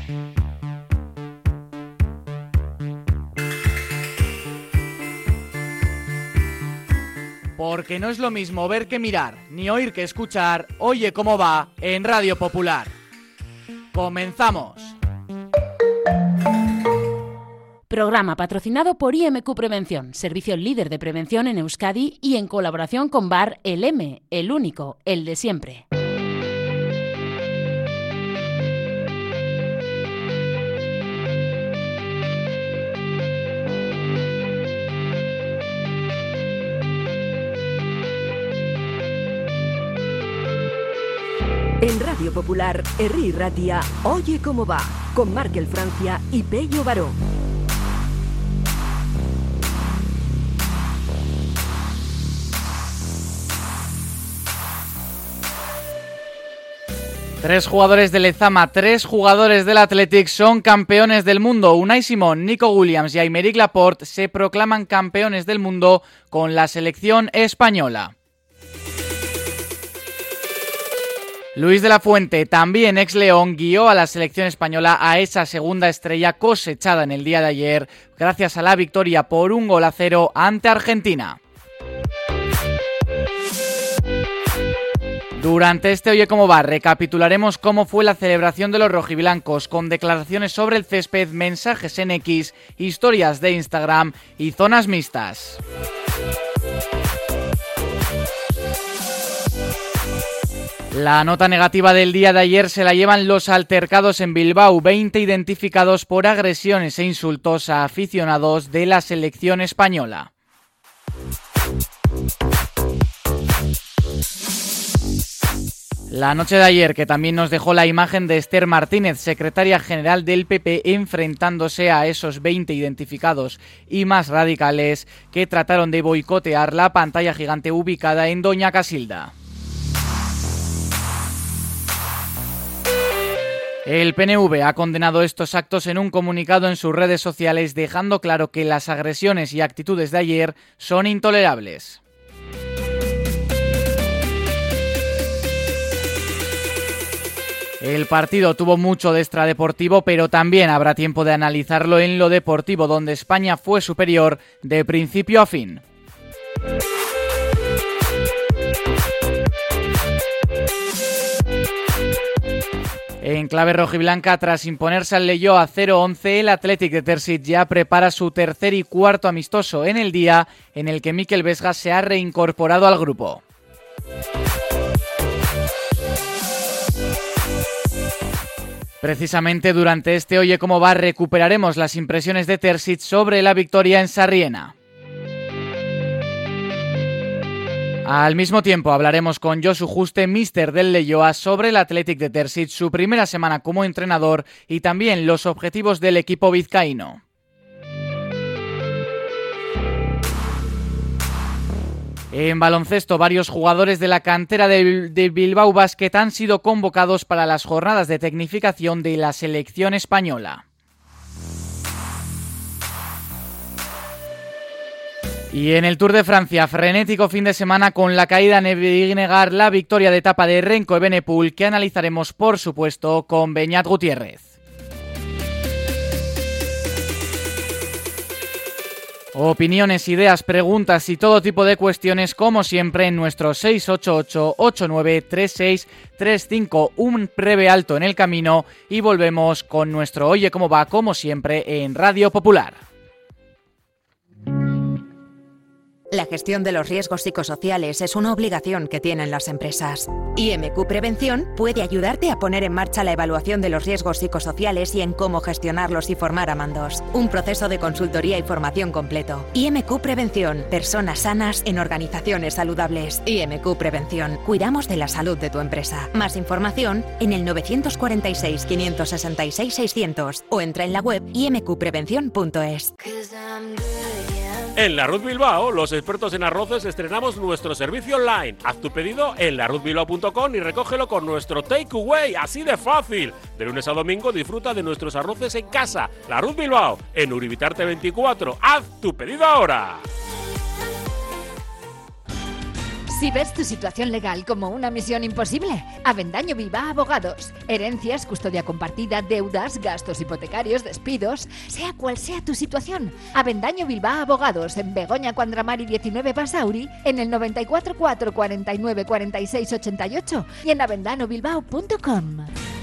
Porque no es lo mismo ver que mirar, ni oír que escuchar. Oye cómo va en Radio Popular. ¡Comenzamos! Programa patrocinado por IMQ Prevención, servicio líder de prevención en Euskadi y en colaboración con Bar El M, el único, el de siempre. En Radio Popular, Herri Ratia, Oye cómo va, con Markel Francia y Pello Baró. Tres jugadores del Lezama, 3 jugadores del Athletic son campeones del mundo. Unai Simón, Nico Williams y Aymeric Laporte se proclaman campeones del mundo con la selección española. Luis de la Fuente, también ex León, guió a la selección española a esa segunda estrella cosechada en el día de ayer, gracias a la victoria por 1-0 ante Argentina. Durante este Oye cómo va, recapitularemos cómo fue la celebración de los rojiblancos, con declaraciones sobre el césped, mensajes en X, historias de Instagram y zonas mixtas. La nota negativa del día de ayer se la llevan los altercados en Bilbao, 20 identificados por agresiones e insultos a aficionados de la selección española. La noche de ayer, que también nos dejó la imagen de Esther Martínez, secretaria general del PP, enfrentándose a esos 20 identificados y más radicales que trataron de boicotear la pantalla gigante ubicada en Doña Casilda. El PNV ha condenado estos actos en un comunicado en sus redes sociales, dejando claro que las agresiones y actitudes de ayer son intolerables. El partido tuvo mucho de extradeportivo, pero también habrá tiempo de analizarlo en lo deportivo, donde España fue superior de principio a fin. En clave rojiblanca, tras imponerse al Leioa 0-11, el Athletic de Terzic ya prepara su tercer y cuarto amistoso en el día en el que Mikel Vesga se ha reincorporado al grupo. Precisamente durante este Oye cómo va recuperaremos las impresiones de Terzic sobre la victoria en Sarriena. Al mismo tiempo hablaremos con Josu Juste, míster del Leioa, sobre el Athletic de Terzic, su primera semana como entrenador y también los objetivos del equipo vizcaíno. En baloncesto, varios jugadores de la cantera de Bilbao Basket han sido convocados para las jornadas de tecnificación de la selección española. Y en el Tour de Francia, frenético fin de semana con la caída negar la victoria de etapa de Renko Evenepoel, que analizaremos por supuesto con Beñat Gutiérrez. Opiniones, ideas, preguntas y todo tipo de cuestiones, como siempre, en nuestro 688-893635. Un breve alto en el camino y volvemos con nuestro Oye cómo va, como siempre, en Radio Popular. La gestión de los riesgos psicosociales es una obligación que tienen las empresas. IMQ Prevención puede ayudarte a poner en marcha la evaluación de los riesgos psicosociales y en cómo gestionarlos y formar a mandos. Un proceso de consultoría y formación completo. IMQ Prevención. Personas sanas en organizaciones saludables. IMQ Prevención. Cuidamos de la salud de tu empresa. Más información en el 946 566 600 o entra en la web imqprevención.es. En Larruz Bilbao, los expertos en arroces estrenamos nuestro servicio online. Haz tu pedido en larruzbilbao.com y recógelo con nuestro takeaway, así de fácil. De lunes a domingo disfruta de nuestros arroces en casa. Larruz Bilbao, en Uribitarte 24. Haz tu pedido ahora. Si ves tu situación legal como una misión imposible, Avendaño Bilbao Abogados. Herencias, custodia compartida, deudas, gastos hipotecarios, despidos, sea cual sea tu situación. Avendaño Bilbao Abogados en Begoña Cuandramari 19 Basauri, en el 94 4 49 46 88 y en avendanobilbao.com.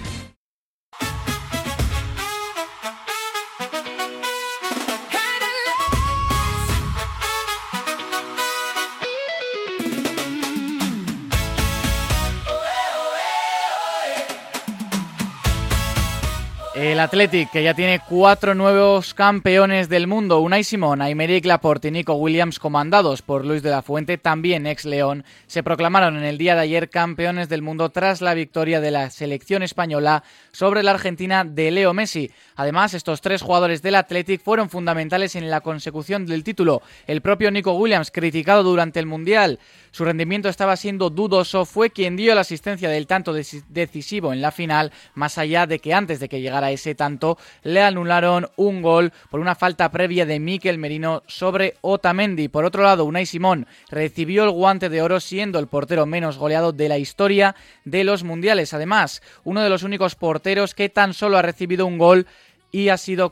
El Athletic, que ya tiene 4 nuevos campeones del mundo, Unai Simón, Aymeric Laporte y Nico Williams, comandados por Luis de la Fuente, también ex León, se proclamaron en el día de ayer campeones del mundo tras la victoria de la selección española sobre la Argentina de Leo Messi. Además, estos 3 jugadores del Athletic fueron fundamentales en la consecución del título. El propio Nico Williams, criticado durante el Mundial, su rendimiento estaba siendo dudoso, fue quien dio la asistencia del tanto decisivo en la final, más allá de que antes de que llegara ese tanto le anularon un gol por una falta previa de Mikel Merino sobre Otamendi. Por otro lado, Unai Simón recibió el Guante de Oro siendo el portero menos goleado de la historia de los mundiales. Además, uno de los únicos porteros que tan solo ha recibido un gol y ha sido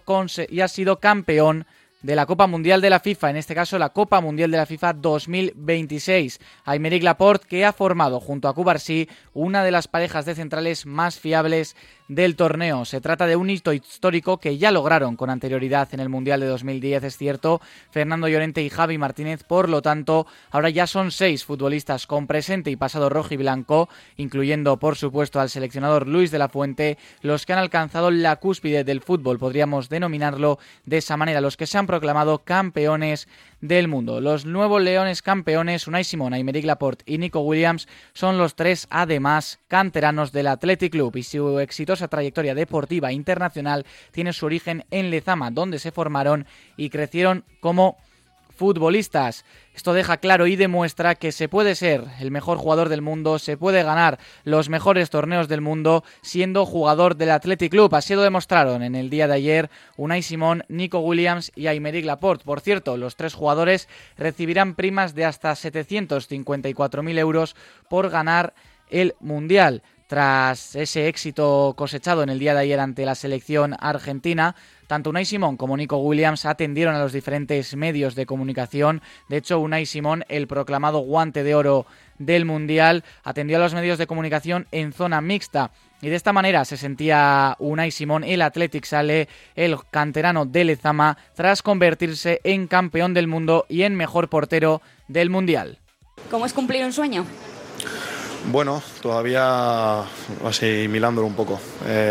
campeón de la Copa Mundial de la FIFA, en este caso la Copa Mundial de la FIFA 2026. Aymeric Laporte, que ha formado junto a Cubarsí una de las parejas de centrales más fiables del torneo. Se trata de un hito histórico que ya lograron con anterioridad en el Mundial de 2010, es cierto, Fernando Llorente y Javi Martínez. Por lo tanto, ahora ya son 6 futbolistas con presente y pasado rojo y blanco, incluyendo por supuesto al seleccionador Luis de la Fuente, los que han alcanzado la cúspide del fútbol, podríamos denominarlo de esa manera, los que se han proclamado campeones del mundo. Los nuevos leones campeones, Unai Simón, Aymeric Laporte y Nico Williams, son los 3 además canteranos del Athletic Club, y su exitosa trayectoria deportiva internacional tiene su origen en Lezama, donde se formaron y crecieron como futbolistas. Esto deja claro y demuestra que se puede ser el mejor jugador del mundo, se puede ganar los mejores torneos del mundo siendo jugador del Athletic Club. Así lo demostraron en el día de ayer Unai Simón, Nico Williams y Aymeric Laporte. Por cierto, los 3 jugadores recibirán primas de hasta 754.000 euros por ganar el Mundial. Tras ese éxito cosechado en el día de ayer ante la selección argentina, tanto Unai Simón como Nico Williams atendieron a los diferentes medios de comunicación. De hecho, Unai Simón, el proclamado Guante de Oro del Mundial, atendió a los medios de comunicación en zona mixta. Y de esta manera se sentía Unai Simón. El Athletic sale, el canterano de Lezama, tras convertirse en campeón del mundo y en mejor portero del Mundial. ¿Cómo es cumplir un sueño? Bueno, todavía asimilándolo un poco.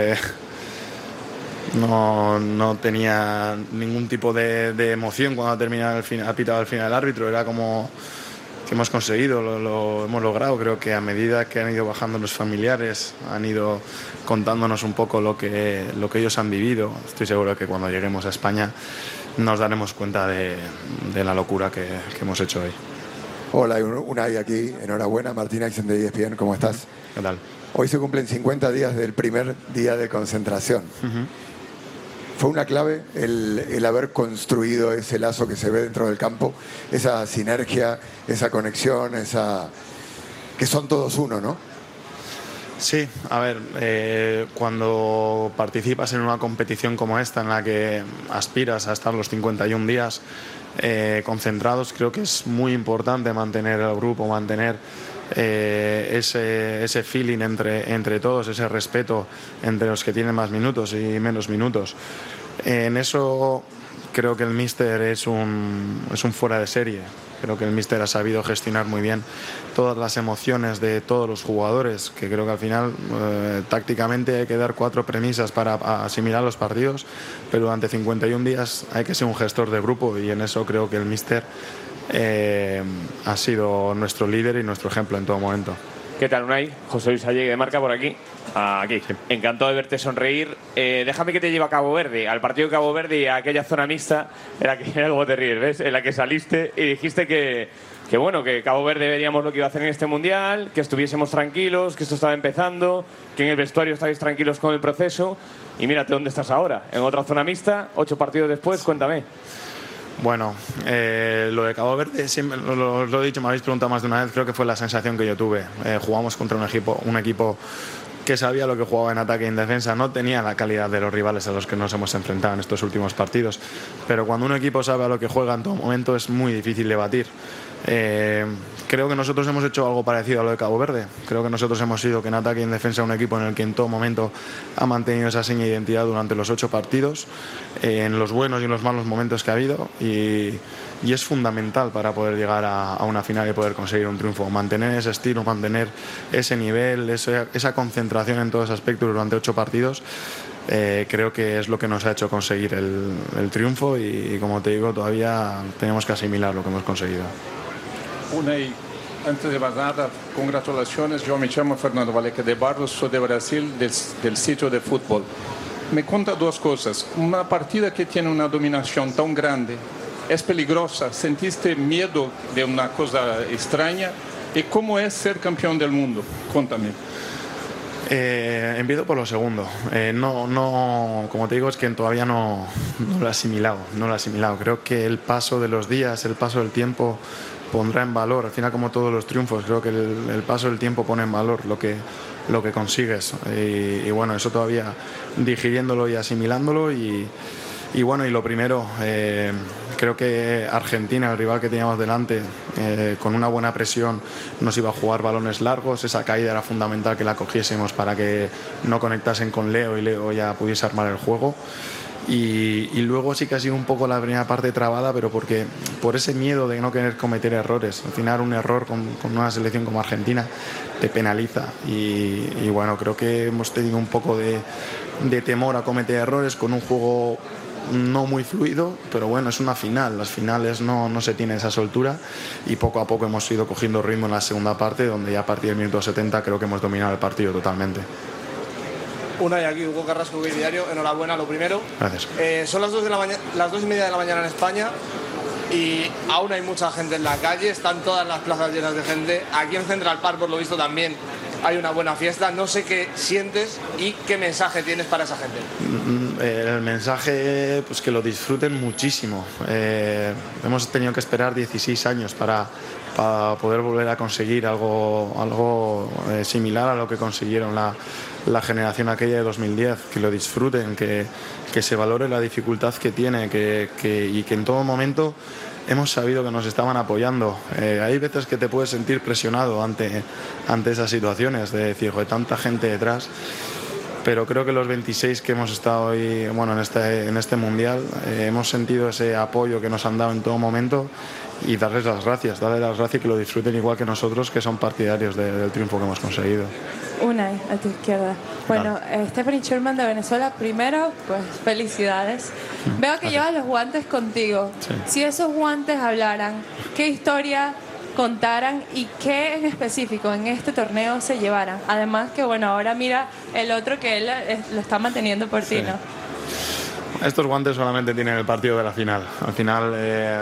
No tenía ningún tipo de emoción cuando ha pitado al final el árbitro. Era como que hemos conseguido, lo hemos logrado. Creo que a medida que han ido bajando los familiares, han ido contándonos un poco lo que ellos han vivido. Estoy seguro que cuando lleguemos a España nos daremos cuenta de la locura que hemos hecho hoy. Hola, Unai aquí, enhorabuena, Martín Aixen de ESPN, ¿cómo estás? ¿Qué tal? Hoy se cumplen 50 días del primer día de concentración. Uh-huh. Fue una clave el haber construido ese lazo que se ve dentro del campo, esa sinergia, esa conexión, que son todos uno, ¿no? Sí, a ver, cuando participas en una competición como esta, en la que aspiras a estar los 51 días concentrados, creo que es muy importante mantener el grupo, mantener ese feeling entre todos, ese respeto entre los que tienen más minutos y menos minutos. En eso creo que el míster es un fuera de serie. Creo que el míster ha sabido gestionar muy bien todas las emociones de todos los jugadores, que creo que al final tácticamente hay que dar 4 premisas para asimilar los partidos, pero durante 51 días hay que ser un gestor de grupo, y en eso creo que el míster ha sido nuestro líder y nuestro ejemplo en todo momento. ¿Qué tal, Unai? José Luis Allegue de Marca por aquí. Aquí. Encantado de verte sonreír. Déjame que te lleve a Cabo Verde, al partido de Cabo Verde y a aquella zona mixta en la que algo te ríes, ¿ves? En la que saliste y dijiste que Cabo Verde veríamos lo que iba a hacer en este Mundial, que estuviésemos tranquilos, que esto estaba empezando, que en el vestuario estáis tranquilos con el proceso. Y mírate dónde estás ahora, en otra zona mixta, 8 partidos después. Cuéntame. Bueno, lo de Cabo Verde, siempre, lo he dicho, me habéis preguntado más de una vez, creo que fue la sensación que yo tuve. Jugamos contra un equipo que sabía lo que jugaba en ataque y en defensa, no tenía la calidad de los rivales a los que nos hemos enfrentado en estos últimos partidos, pero cuando un equipo sabe a lo que juega en todo momento es muy difícil de batir. Creo que nosotros hemos hecho algo parecido a lo de Cabo Verde. Creo que nosotros hemos sido que en ataque y en defensa un equipo en el que en todo momento ha mantenido esa seña de identidad durante los 8 partidos, en los buenos y en los malos momentos que ha habido, y es fundamental para poder llegar a una final y poder conseguir un triunfo. Mantener ese estilo, mantener ese nivel, esa concentración en todos los aspectos durante 8 partidos. Creo que es lo que nos ha hecho conseguir el triunfo y como te digo, todavía tenemos que asimilar lo que hemos conseguido. Unai, antes de más nada, congratulaciones. Yo me llamo Fernando Valeca de Barros, soy de Brasil, del sitio de fútbol. Me cuenta 2 cosas. Una partida que tiene una dominación tan grande, ¿es peligrosa? ¿Sentiste miedo de una cosa extraña? ¿Y cómo es ser campeón del mundo? Cuéntame. Empiezo por lo segundo. No, como te digo, es que todavía no lo he asimilado. Creo que el paso de los días, el paso del tiempo pondrá en valor. Al final, como todos los triunfos, creo que el paso del tiempo pone en valor lo que consigues. Y bueno, eso todavía digiriéndolo y asimilándolo. Y bueno, y lo primero, creo que Argentina, el rival que teníamos delante, con una buena presión nos iba a jugar balones largos. Esa caída era fundamental que la cogiésemos para que no conectasen con Leo y Leo ya pudiese armar el juego. Y luego sí que ha sido un poco la primera parte trabada, pero por ese miedo de no querer cometer errores. Al final un error con una selección como Argentina te penaliza y bueno, creo que hemos tenido un poco de temor a cometer errores con un juego no muy fluido, pero bueno, es una final. Las finales no se tiene esa soltura y poco a poco hemos ido cogiendo ritmo en la segunda parte, donde ya a partir del minuto 70 creo que hemos dominado el partido totalmente. Unai, aquí Hugo Carrasco, Diario. Enhorabuena, lo primero. Gracias. Son las 2:30 de la mañana en España y aún hay mucha gente en la calle, están todas las plazas llenas de gente. Aquí en Central Park, por lo visto, también hay una buena fiesta. No sé qué sientes y qué mensaje tienes para esa gente. El mensaje, pues que lo disfruten muchísimo. Hemos tenido que esperar 16 años para poder volver a conseguir algo similar a lo que consiguieron la generación aquella de 2010. Que lo disfruten, que se valore la dificultad que tiene y que en todo momento hemos sabido que nos estaban apoyando. Hay veces que te puedes sentir presionado ante esas situaciones de decir, joder, tanta gente detrás, pero creo que los 26 que hemos estado hoy, bueno, en este mundial, hemos sentido ese apoyo que nos han dado en todo momento y darles las gracias y que lo disfruten igual que nosotros, que son partidarios del triunfo que hemos conseguido. Unai, a tu izquierda. Bueno, Stephanie Sherman de Venezuela, primero, pues felicidades. Veo que llevas los guantes contigo. Sí. Si esos guantes hablaran, ¿qué historia contaran y qué en específico en este torneo se llevaran? Además que, bueno, ahora mira el otro que él lo está manteniendo por ti, ¿no? Estos guantes solamente tienen el partido de la final. Al final,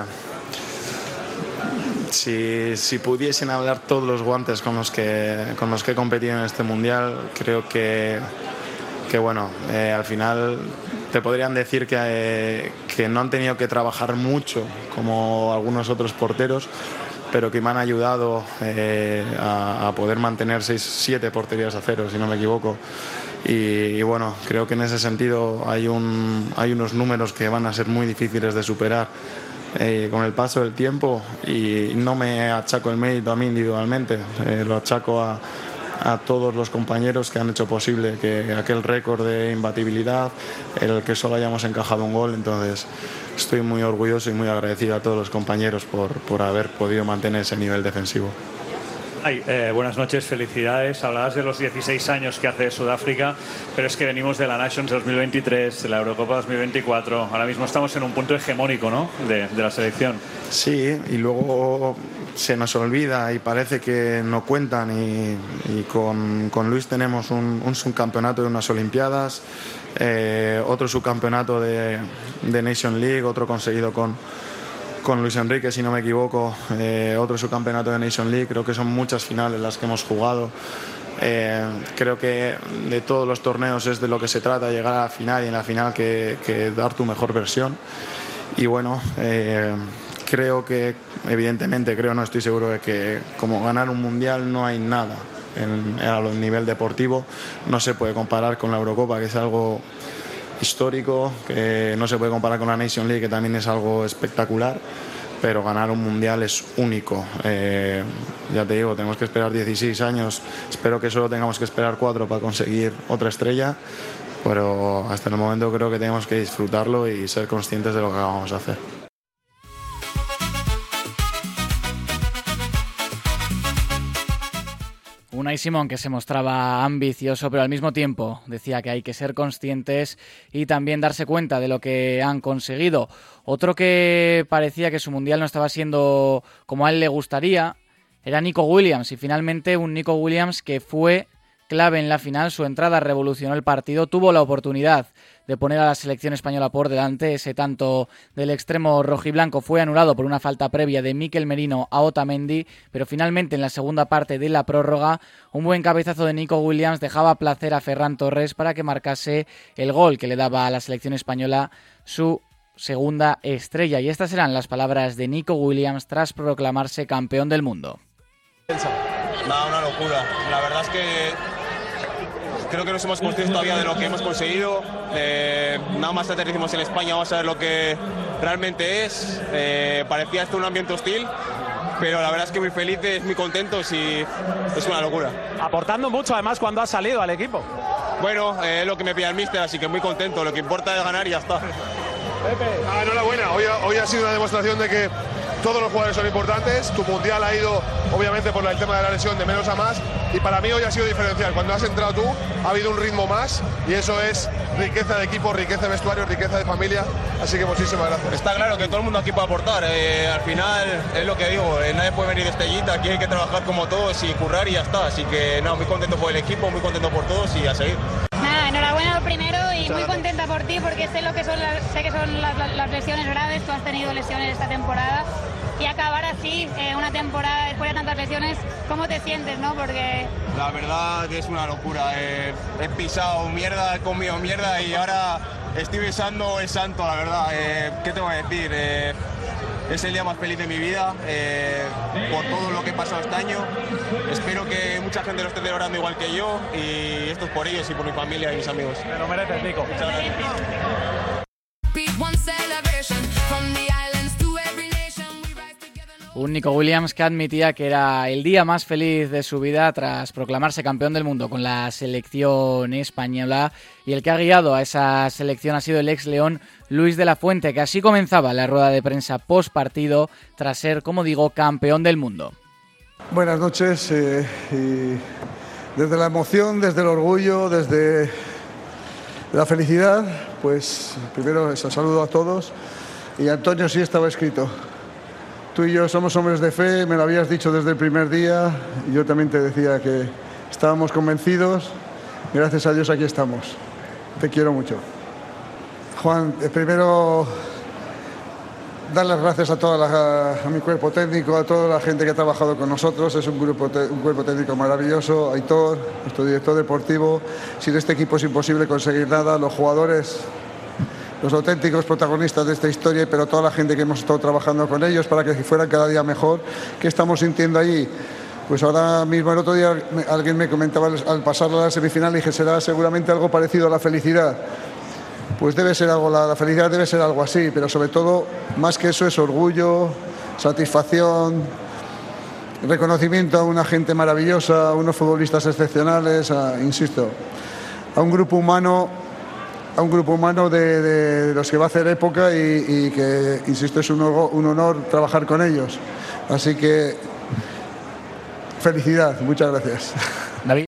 si pudiesen hablar todos los guantes con los que he competido en este mundial, creo que bueno, al final te podrían decir que no han tenido que trabajar mucho como algunos otros porteros, pero que me han ayudado a poder mantener 6-7 porterías a cero, si no me equivoco. Y bueno, creo que en ese sentido hay unos números que van a ser muy difíciles de superar con el paso del tiempo, y no me achaco el mérito a mí individualmente, lo achaco a todos los compañeros que han hecho posible que aquel récord de imbatibilidad, el que solo hayamos encajado un gol. Entonces estoy muy orgulloso y muy agradecido a todos los compañeros por haber podido mantener ese nivel defensivo. Buenas noches, felicidades. Hablabas de los 16 años que hace Sudáfrica, pero es que venimos de la Nations 2023, de la Eurocopa 2024. Ahora mismo estamos en un punto hegemónico, ¿no?, de la selección. Sí, y luego se nos olvida y parece que no cuentan. Y con Luis tenemos un subcampeonato de unas Olimpiadas, otro subcampeonato de Nation League, otro conseguido con Luis Enrique, si no me equivoco, otro subcampeonato de Nation League. Creo que son muchas finales las que hemos jugado. Creo que de todos los torneos es de lo que se trata, llegar a la final, y en la final que dar tu mejor versión. Y bueno, creo que, evidentemente, no estoy seguro de que como ganar un mundial no hay nada a nivel deportivo. No se puede comparar con la Eurocopa, que es algo histórico, que no se puede comparar con la Nation League, que también es algo espectacular, pero ganar un mundial es único. Ya te digo, tenemos que esperar 16 años, espero que solo tengamos que esperar 4 para conseguir otra estrella, pero hasta el momento creo que tenemos que disfrutarlo y ser conscientes de lo que vamos a hacer. Unai Simón, que se mostraba ambicioso, pero al mismo tiempo decía que hay que ser conscientes y también darse cuenta de lo que han conseguido. Otro que parecía que su mundial no estaba siendo como a él le gustaría era Nico Williams, y finalmente un Nico Williams que fue clave en la final. Su entrada revolucionó el partido, tuvo la oportunidad de poner a la selección española por delante. Ese tanto del extremo rojiblanco fue anulado por una falta previa de Mikel Merino a Otamendi, pero finalmente en la segunda parte de la prórroga un buen cabezazo de Nico Williams dejaba placer a Ferran Torres para que marcase el gol que le daba a la selección española su segunda estrella. Y estas eran las palabras de Nico Williams tras proclamarse campeón del mundo. Nada, una locura. La verdad es que creo que no somos conscientes todavía de lo que hemos conseguido. Nada más aterrizamos en España, vamos a ver lo que realmente es. Parecía esto un ambiente hostil, pero la verdad es que muy felices, muy contentos y es una locura. Aportando mucho además cuando has salido al equipo. Bueno, es lo que me pide el míster, así que muy contento. Lo que importa es ganar y ya está. Enhorabuena, hoy ha sido una demostración de que todos los jugadores son importantes. Tu mundial ha ido, obviamente, por el tema de la lesión, de menos a más. Y para mí hoy ha sido diferencial. Cuando has entrado tú, ha habido un ritmo más. Y eso es riqueza de equipo, riqueza de vestuario, riqueza de familia. Así que muchísimas gracias. Está claro que todo el mundo aquí puede aportar. Al final, es lo que digo, nadie puede venir de estrellita. Aquí hay que trabajar como todos y currar y ya está. Así que, muy contento por el equipo, muy contento por todos y a seguir. Nada, enhorabuena lo primero y muy contenta por ti porque sé que son las lesiones graves. Tú has tenido lesiones esta temporada. Y acabar así una temporada después de tantas lesiones, ¿cómo te sientes, no? Porque la verdad es una locura. He pisado mierda, he comido mierda y ahora estoy besando el santo, la verdad. ¿Qué te voy a decir? Es el día más feliz de mi vida por todo lo que he pasado este año. Espero que mucha gente lo esté celebrando igual que yo y esto es por ellos y por mi familia y mis amigos. Te lo mereces, Nico. Muchas gracias. Un Nico Williams que admitía que era el día más feliz de su vida tras proclamarse campeón del mundo con la selección española, y el que ha guiado a esa selección ha sido el ex León Luis de la Fuente, que así comenzaba la rueda de prensa post partido tras ser, como digo, campeón del mundo. Buenas noches, y desde la emoción, desde el orgullo, desde la felicidad, pues primero eso, saludo a todos. Y Antonio, sí estaba escrito. Tú y yo somos hombres de fe, me lo habías dicho desde el primer día y yo también te decía que estábamos convencidos. Gracias a Dios aquí estamos. Te quiero mucho. Juan, primero dar las gracias a mi cuerpo técnico, a toda la gente que ha trabajado con nosotros. Es un cuerpo técnico maravilloso. Aitor, nuestro director deportivo. Sin este equipo es imposible conseguir nada. Los jugadores, los auténticos protagonistas de esta historia, pero toda la gente que hemos estado trabajando con ellos para que fueran cada día mejor. ¿Qué estamos sintiendo allí? Pues ahora mismo, el otro día alguien me comentaba al pasar a la semifinal, dije, será seguramente algo parecido a la felicidad. Pues debe ser algo, la felicidad debe ser algo así, pero sobre todo, más que eso, es orgullo, satisfacción, reconocimiento a una gente maravillosa, a unos futbolistas excepcionales, insisto, a un grupo humano de los que va a hacer época y que, insisto, es un honor trabajar con ellos. Así que, felicidad, muchas gracias. David.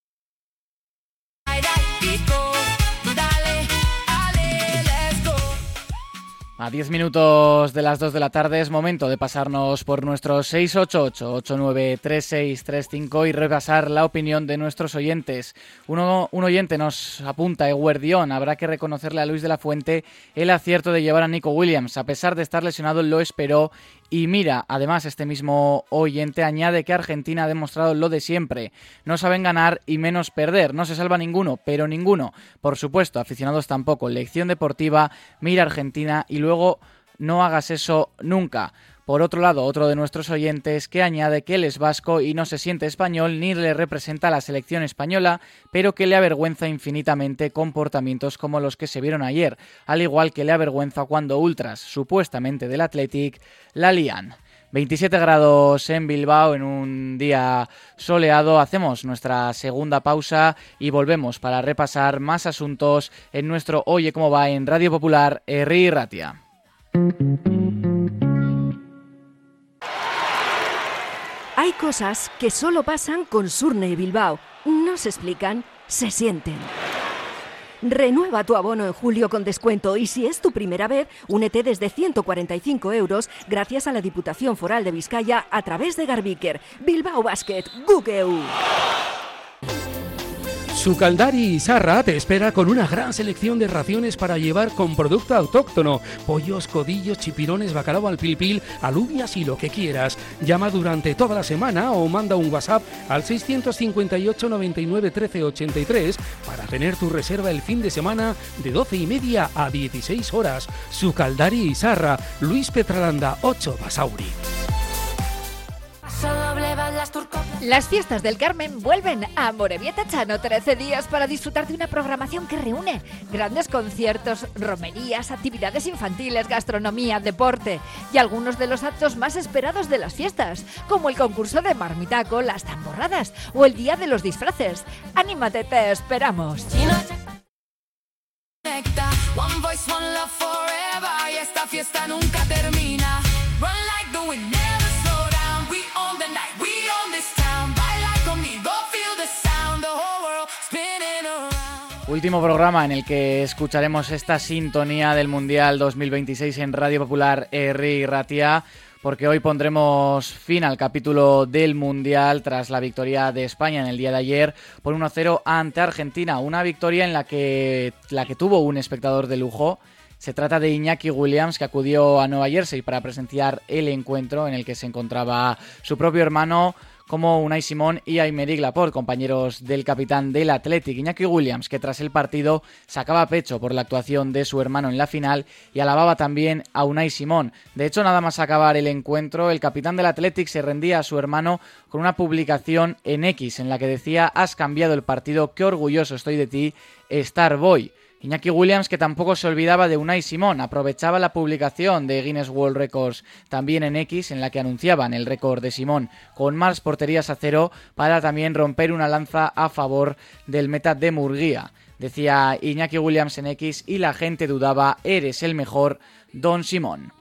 A 10 minutos de las 2 de la tarde es momento de pasarnos por nuestro 688-893635 y repasar la opinión de nuestros oyentes. Un oyente nos apunta, Eguerdión, habrá que reconocerle a Luis de la Fuente el acierto de llevar a Nico Williams. A pesar de estar lesionado, lo esperó. Y mira, además este mismo oyente añade que Argentina ha demostrado lo de siempre. No saben ganar y menos perder. No se salva ninguno, pero ninguno. Por supuesto, aficionados tampoco. Lección deportiva, mira Argentina y luego no hagas eso nunca. Por otro lado, otro de nuestros oyentes que añade que él es vasco y no se siente español ni le representa a la selección española, pero que le avergüenza infinitamente comportamientos como los que se vieron ayer, al igual que le avergüenza cuando ultras, supuestamente del Athletic, la lían. 27 grados en Bilbao en un día soleado. Hacemos nuestra segunda pausa y volvemos para repasar más asuntos en nuestro Oye Cómo Va en Radio Popular, Herri Ratia. Hay cosas que solo pasan con Surne Bilbao. No se explican, se sienten. Renueva tu abono en julio con descuento y si es tu primera vez, únete desde 145 € gracias a la Diputación Foral de Vizcaya a través de Garbiker. Bilbao Basket, Gukeu. Sukaldari Izarra te espera con una gran selección de raciones para llevar con producto autóctono. Pollos, codillos, chipirones, bacalao al pil pil, alubias y lo que quieras. Llama durante toda la semana o manda un WhatsApp al 658 99 13 83 para tener tu reserva el fin de semana de 12:30 a 16 horas. Sukaldari Izarra, Luis Petralanda 8 Basauri. Las fiestas del Carmen vuelven a Amorebieta Chano. 13 días para disfrutar de una programación que reúne grandes conciertos, romerías, actividades infantiles, gastronomía, deporte y algunos de los actos más esperados de las fiestas, como el concurso de marmitaco, las tamborradas o el día de los disfraces. ¡Anímate, te esperamos! One voice, one love forever. Y esta fiesta nunca termina. Run like the wind, never slow down. We own the night, we own this town. Baila conmigo, feel the sound. The whole world spinning around. Último programa en el que escucharemos esta sintonía del Mundial 2026 en Radio Popular, Herri Ratia, porque hoy pondremos fin al capítulo del Mundial tras la victoria de España en el día de ayer por 1-0 ante Argentina. Una victoria en la que tuvo un espectador de lujo. Se trata de Iñaki Williams, que acudió a Nueva Jersey para presenciar el encuentro en el que se encontraba su propio hermano, como Unai Simón y Aymeric Laporte, compañeros del capitán del Athletic. Iñaki Williams, que tras el partido sacaba pecho por la actuación de su hermano en la final y alababa también a Unai Simón. De hecho, nada más acabar el encuentro, el capitán del Athletic se rendía a su hermano con una publicación en X en la que decía: "Has cambiado el partido, qué orgulloso estoy de ti, Starboy". Iñaki Williams, que tampoco se olvidaba de Unai Simón, aprovechaba la publicación de Guinness World Records también en X, en la que anunciaban el récord de Simón con más porterías a cero, para también romper una lanza a favor del meta de Murguía. Decía Iñaki Williams en X: "Y la gente dudaba, eres el mejor, Don Simón".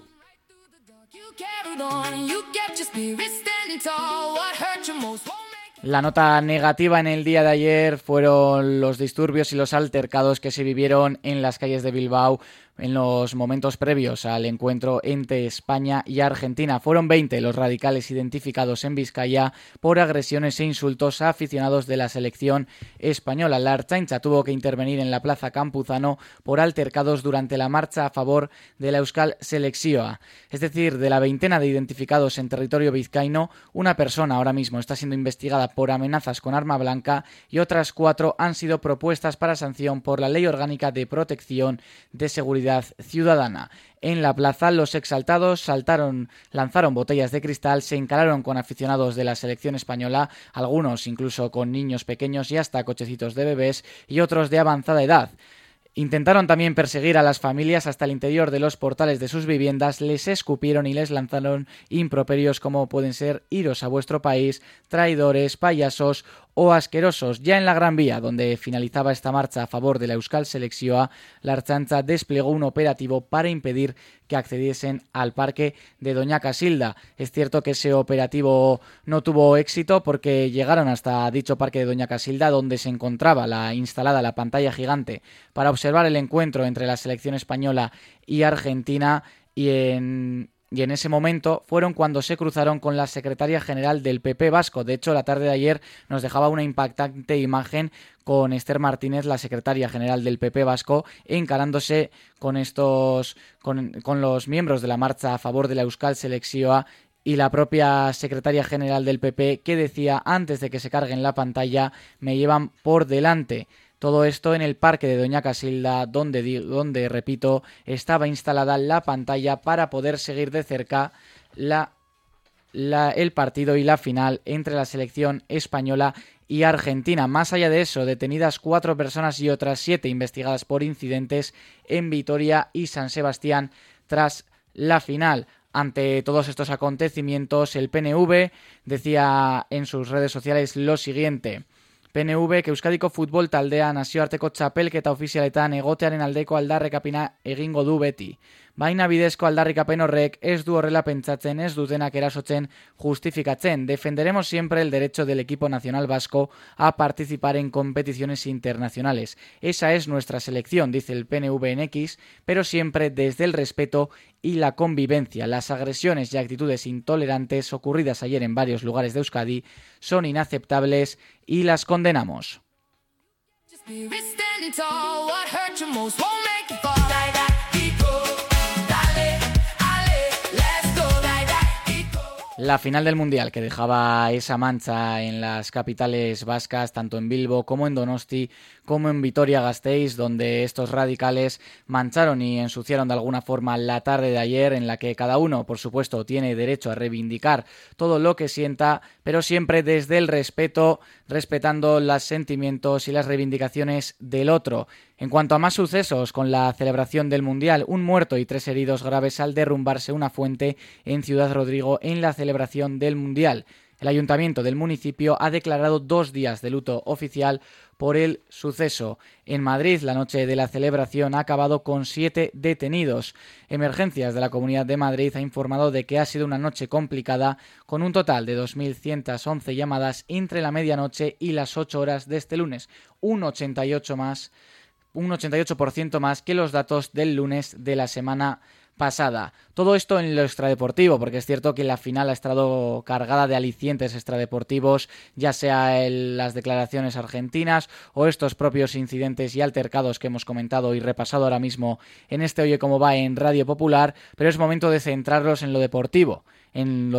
La nota negativa en el día de ayer fueron los disturbios y los altercados que se vivieron en las calles de Bilbao en los momentos previos al encuentro entre España y Argentina. Fueron 20 los radicales identificados en Vizcaya por agresiones e insultos a aficionados de la selección española. La Ertzaintza tuvo que intervenir en la Plaza Campuzano por altercados durante la marcha a favor de la Euskal Selekzioa. Es decir, de la veintena de identificados en territorio vizcaíno, una persona ahora mismo está siendo investigada por amenazas con arma blanca y otras 4 han sido propuestas para sanción por la Ley Orgánica de Protección de Seguridad Ciudadana. En la plaza, los exaltados lanzaron botellas de cristal, se encararon con aficionados de la selección española, algunos incluso con niños pequeños y hasta cochecitos de bebés, y otros de avanzada edad. Intentaron también perseguir a las familias hasta el interior de los portales de sus viviendas, les escupieron y les lanzaron improperios como pueden ser "iros a vuestro país", "traidores", "payasos" o "asquerosos". Ya en la Gran Vía, donde finalizaba esta marcha a favor de la Euskal Selekzioa, la Ertzaintza desplegó un operativo para impedir que accediesen al parque de Doña Casilda. Es cierto que ese operativo no tuvo éxito porque llegaron hasta dicho parque de Doña Casilda, donde se encontraba instalada la pantalla gigante para observar el encuentro entre la selección española y Argentina, y en ese momento fueron cuando se cruzaron con la secretaria general del PP vasco. De hecho, la tarde de ayer nos dejaba una impactante imagen con Esther Martínez, la secretaria general del PP vasco, encarándose con los miembros de la marcha a favor de la Euskal Selekzioa, y la propia secretaria general del PP, que decía antes de que se cargue en la pantalla: "Me llevan por delante". Todo esto en el parque de Doña Casilda, donde repito, estaba instalada la pantalla para poder seguir de cerca el partido y la final entre la selección española y Argentina. Más allá de eso, detenidas 4 personas y otras 7 investigadas por incidentes en Vitoria y San Sebastián tras la final. Ante todos estos acontecimientos, el PNV decía en sus redes sociales lo siguiente: PNV que Euskadiko futbol taldea nazioarteko txapelketa ofizialetan egotearen aldeko aldarrekapena egingo du beti. Baina bidezko aldarrikapen horrek ez du horrela pentsatzen, ez dutenak erasotzen justifikatzen. Defenderemos siempre el derecho del equipo nacional vasco a participar en competiciones internacionales. Esa es nuestra selección, dice el PNV en X, pero siempre desde el respeto y la convivencia. Las agresiones y actitudes intolerantes ocurridas ayer en varios lugares de Euskadi son inaceptables y las condenamos. La final del Mundial, que dejaba esa mancha en las capitales vascas, tanto en Bilbo como en Donosti, como en Vitoria-Gasteiz, donde estos radicales mancharon y ensuciaron de alguna forma la tarde de ayer, en la que cada uno, por supuesto, tiene derecho a reivindicar todo lo que sienta, pero siempre desde el respeto, respetando los sentimientos y las reivindicaciones del otro. En cuanto a más sucesos con la celebración del Mundial, 1 muerto y 3 heridos graves al derrumbarse una fuente en Ciudad Rodrigo en la celebración del Mundial. El ayuntamiento del municipio ha declarado 2 días de luto oficial por el suceso. En Madrid, la noche de la celebración ha acabado con 7 detenidos. Emergencias de la Comunidad de Madrid ha informado de que ha sido una noche complicada, con un total de 2.111 llamadas entre la medianoche y las 8 horas de este lunes, un 88% más que los datos del lunes de la semana pasada. Todo esto en lo extradeportivo, porque es cierto que la final ha estado cargada de alicientes extradeportivos, ya sea las declaraciones argentinas o estos propios incidentes y altercados que hemos comentado y repasado ahora mismo en este Oye Cómo Va en Radio Popular, pero es momento de centrarlos en lo deportivo en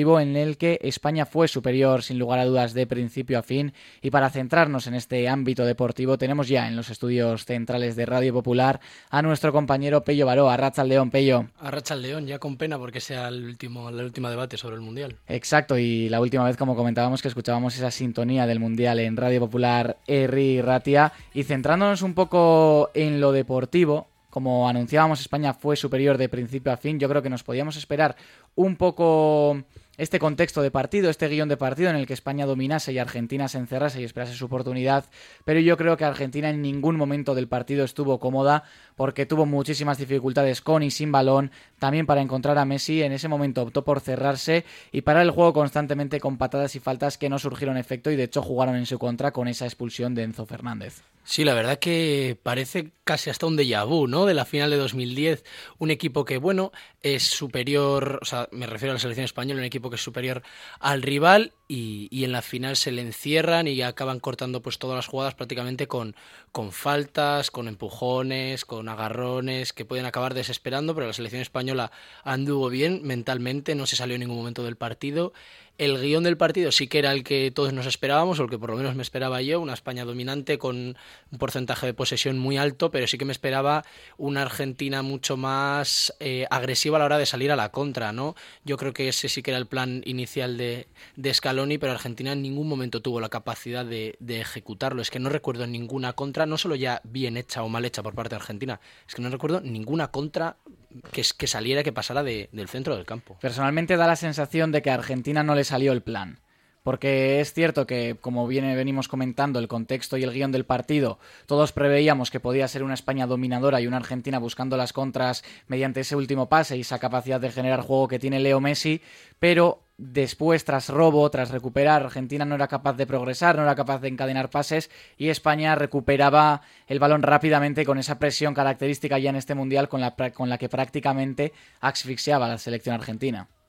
el que España fue superior sin lugar a dudas de principio a fin, y para centrarnos en este ámbito deportivo tenemos ya en los estudios centrales de Radio Popular a nuestro compañero Pello Baró. Arratsaldeón, Pello. Arratsaldeón, ya con pena porque sea la última debate sobre el Mundial. Exacto, y la última vez, como comentábamos, que escuchábamos esa sintonía del Mundial en Radio Popular Herri Ratia, y centrándonos un poco en lo deportivo. Como anunciábamos, España fue superior de principio a fin. Yo creo que nos podíamos esperar un poco este contexto de partido, este guión de partido en el que España dominase y Argentina se encerrase y esperase su oportunidad, pero yo creo que Argentina en ningún momento del partido estuvo cómoda, porque tuvo muchísimas dificultades con y sin balón, también para encontrar a Messi. En ese momento optó por cerrarse y parar el juego constantemente con patadas y faltas que no surgieron efecto, y de hecho jugaron en su contra con esa expulsión de Enzo Fernández. Sí, la verdad que parece casi hasta un déjà vu, ¿no?, de la final de 2010. Un equipo que, bueno, es superior, o sea, me refiero a la selección española, un equipo que es superior al rival, y en la final se le encierran y acaban cortando pues todas las jugadas prácticamente con faltas, con empujones, con agarrones que pueden acabar desesperando, pero la selección española anduvo bien mentalmente, no se salió en ningún momento del partido. El guión del partido sí que era el que todos nos esperábamos, o el que por lo menos me esperaba yo, una España dominante con un porcentaje de posesión muy alto, pero sí que me esperaba una Argentina mucho más agresiva a la hora de salir a la contra, ¿no? Yo creo que ese sí que era el plan inicial de Scaloni, pero Argentina en ningún momento tuvo la capacidad de ejecutarlo. Es que no recuerdo ninguna contra, no solo ya bien hecha o mal hecha por parte de Argentina, es que no recuerdo ninguna contra que saliera, que pasara del centro del campo. Personalmente da la sensación de que a Argentina no le salió el plan, porque es cierto que, como venimos comentando, el contexto y el guión del partido, todos preveíamos que podía ser una España dominadora y una Argentina buscando las contras mediante ese último pase y esa capacidad de generar juego que tiene Leo Messi, pero después, tras robo, tras recuperar, Argentina no era capaz de progresar, no era capaz de encadenar pases, y España recuperaba el balón rápidamente con esa presión característica ya en este Mundial con la que prácticamente asfixiaba a la selección argentina.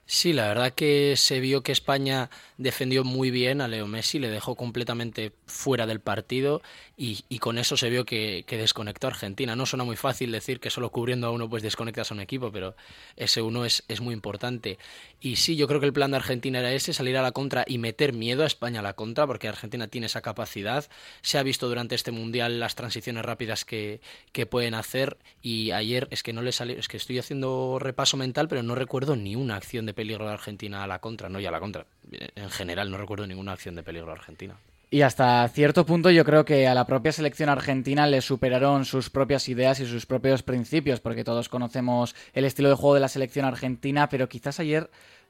Sí, la verdad que se vio que España defendió muy bien a Leo Messi, le dejó completamente fuera del partido y con eso se vio que desconectó a Argentina. No suena muy fácil decir que solo cubriendo a uno pues desconectas a un equipo, pero ese uno es muy importante. Y sí, yo creo que el plan de Argentina era ese, salir a la contra y meter miedo a España a la contra, porque Argentina tiene esa capacidad. Se ha visto durante este Mundial las transiciones rápidas que pueden hacer, y ayer es que no le salió, es que estoy haciendo repaso mental, pero no recuerdo ni una acción de peligro de Argentina a la contra, no, y a la contra. En general no recuerdo ninguna acción de peligro de Argentina. Y hasta cierto punto yo creo que a la propia selección argentina le superaron sus propias ideas y sus propios principios, porque todos conocemos el estilo de juego de la selección argentina, pero quizás ayer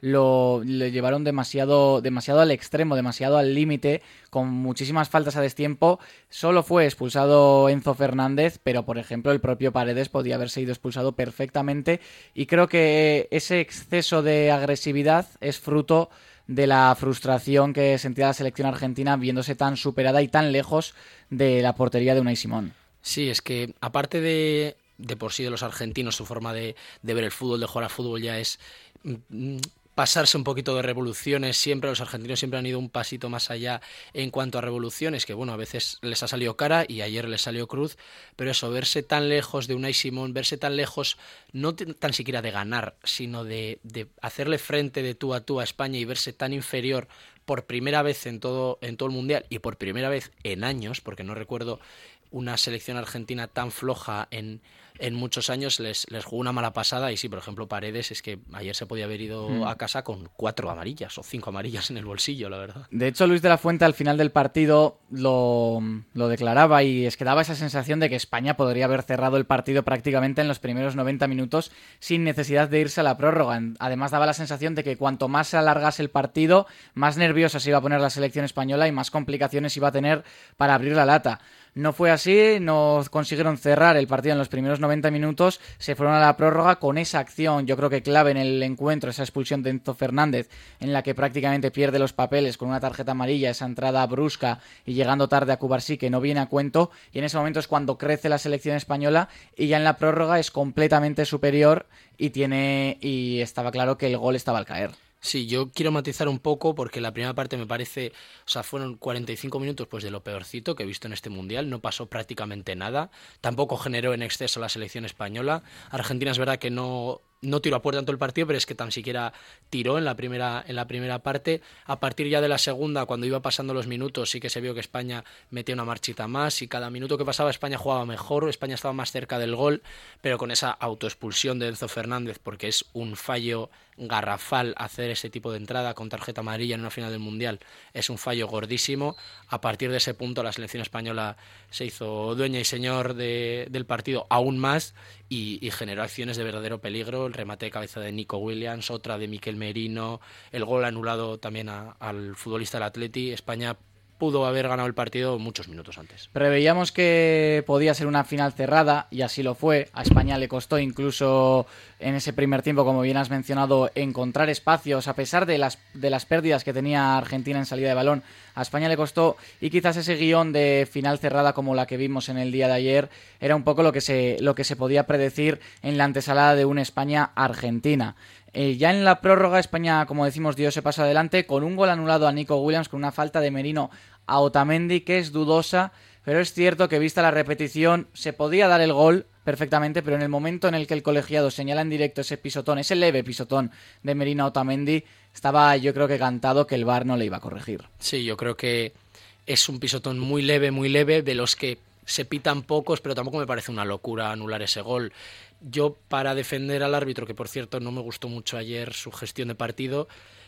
lo llevaron demasiado al extremo, demasiado al límite, con muchísimas faltas a destiempo. Solo fue expulsado Enzo Fernández, pero por ejemplo el propio Paredes podía haberse ido expulsado perfectamente, y creo que ese exceso de agresividad es fruto de la frustración que sentía la selección argentina viéndose tan superada y tan lejos de la portería de Unai Simón. Sí, es que aparte de por sí de los argentinos, su forma de ver el fútbol, de jugar al fútbol ya es pasarse un poquito de revoluciones. Siempre los argentinos siempre han ido un pasito más allá en cuanto a revoluciones, que bueno, a veces les ha salido cara y ayer les salió cruz, pero eso, verse tan lejos de Unai Simón, verse tan lejos no tan siquiera de ganar, sino de hacerle frente de tú a España, y verse tan inferior por primera vez en todo el Mundial y por primera vez en años, porque no recuerdo una selección argentina tan floja en muchos años. Les jugó una mala pasada. Y sí, por ejemplo, Paredes, es que ayer se podía haber ido a casa con 4 amarillas o 5 amarillas en el bolsillo, la verdad. De hecho, Luis de la Fuente al final del partido lo declaraba, y es que daba esa sensación de que España podría haber cerrado el partido prácticamente en los primeros 90 minutos sin necesidad de irse a la prórroga. Además, daba la sensación de que cuanto más se alargase el partido, más nerviosa se iba a poner la selección española y más complicaciones iba a tener para abrir la lata. No fue así, no consiguieron cerrar el partido en los primeros 90 minutos, se fueron a la prórroga con esa acción, yo creo que clave en el encuentro, esa expulsión de Enzo Fernández, en la que prácticamente pierde los papeles con una tarjeta amarilla, esa entrada brusca y llegando tarde a Cubarsí, que no viene a cuento, y en ese momento es cuando crece la selección española, y ya en la prórroga es completamente superior y estaba claro que el gol estaba al caer. Sí, yo quiero matizar un poco, porque la primera parte me parece, o sea, fueron 45 minutos pues de lo peorcito que he visto en este Mundial. No pasó prácticamente nada, tampoco generó en exceso la selección española. Argentina es verdad que no tiró a puerta en todo el partido, pero es que tan siquiera tiró en la primera parte. A partir ya de la segunda, cuando iba pasando los minutos, sí que se vio que España metía una marchita más, y cada minuto que pasaba España jugaba mejor, España estaba más cerca del gol, pero con esa autoexpulsión de Enzo Fernández, porque es un fallo garrafal hacer ese tipo de entrada con tarjeta amarilla en una final del Mundial, es un fallo gordísimo. A partir de ese punto la selección española se hizo dueña y señor del partido aún más, y generó acciones de verdadero peligro. El remate de cabeza de Nico Williams, otra de Miquel Merino, el gol anulado también al futbolista del Atleti. España pudo haber ganado el partido muchos minutos antes. Preveíamos que podía ser una final cerrada, y así lo fue. A España le costó incluso en ese primer tiempo, como bien has mencionado, encontrar espacios, a pesar de las pérdidas que tenía Argentina en salida de balón. A España le costó, y quizás ese guión de final cerrada como la que vimos en el día de ayer era un poco lo que se podía predecir en la antesala de una España-Argentina. Ya en la prórroga España, como decimos, dio ese paso adelante con un gol anulado a Nico Williams, con una falta de Merino a Otamendi que es dudosa, pero es cierto que vista la repetición se podía dar el gol perfectamente, pero en el momento en el que el colegiado señala en directo ese pisotón, ese leve pisotón de Merino a Otamendi, estaba yo creo que cantado que el VAR no le iba a corregir. Sí, yo creo que es un pisotón muy leve, de los que se pitan pocos, pero tampoco me parece una locura anular ese gol. Yo, para defender al árbitro, que por cierto no me gustó mucho ayer su gestión de partido,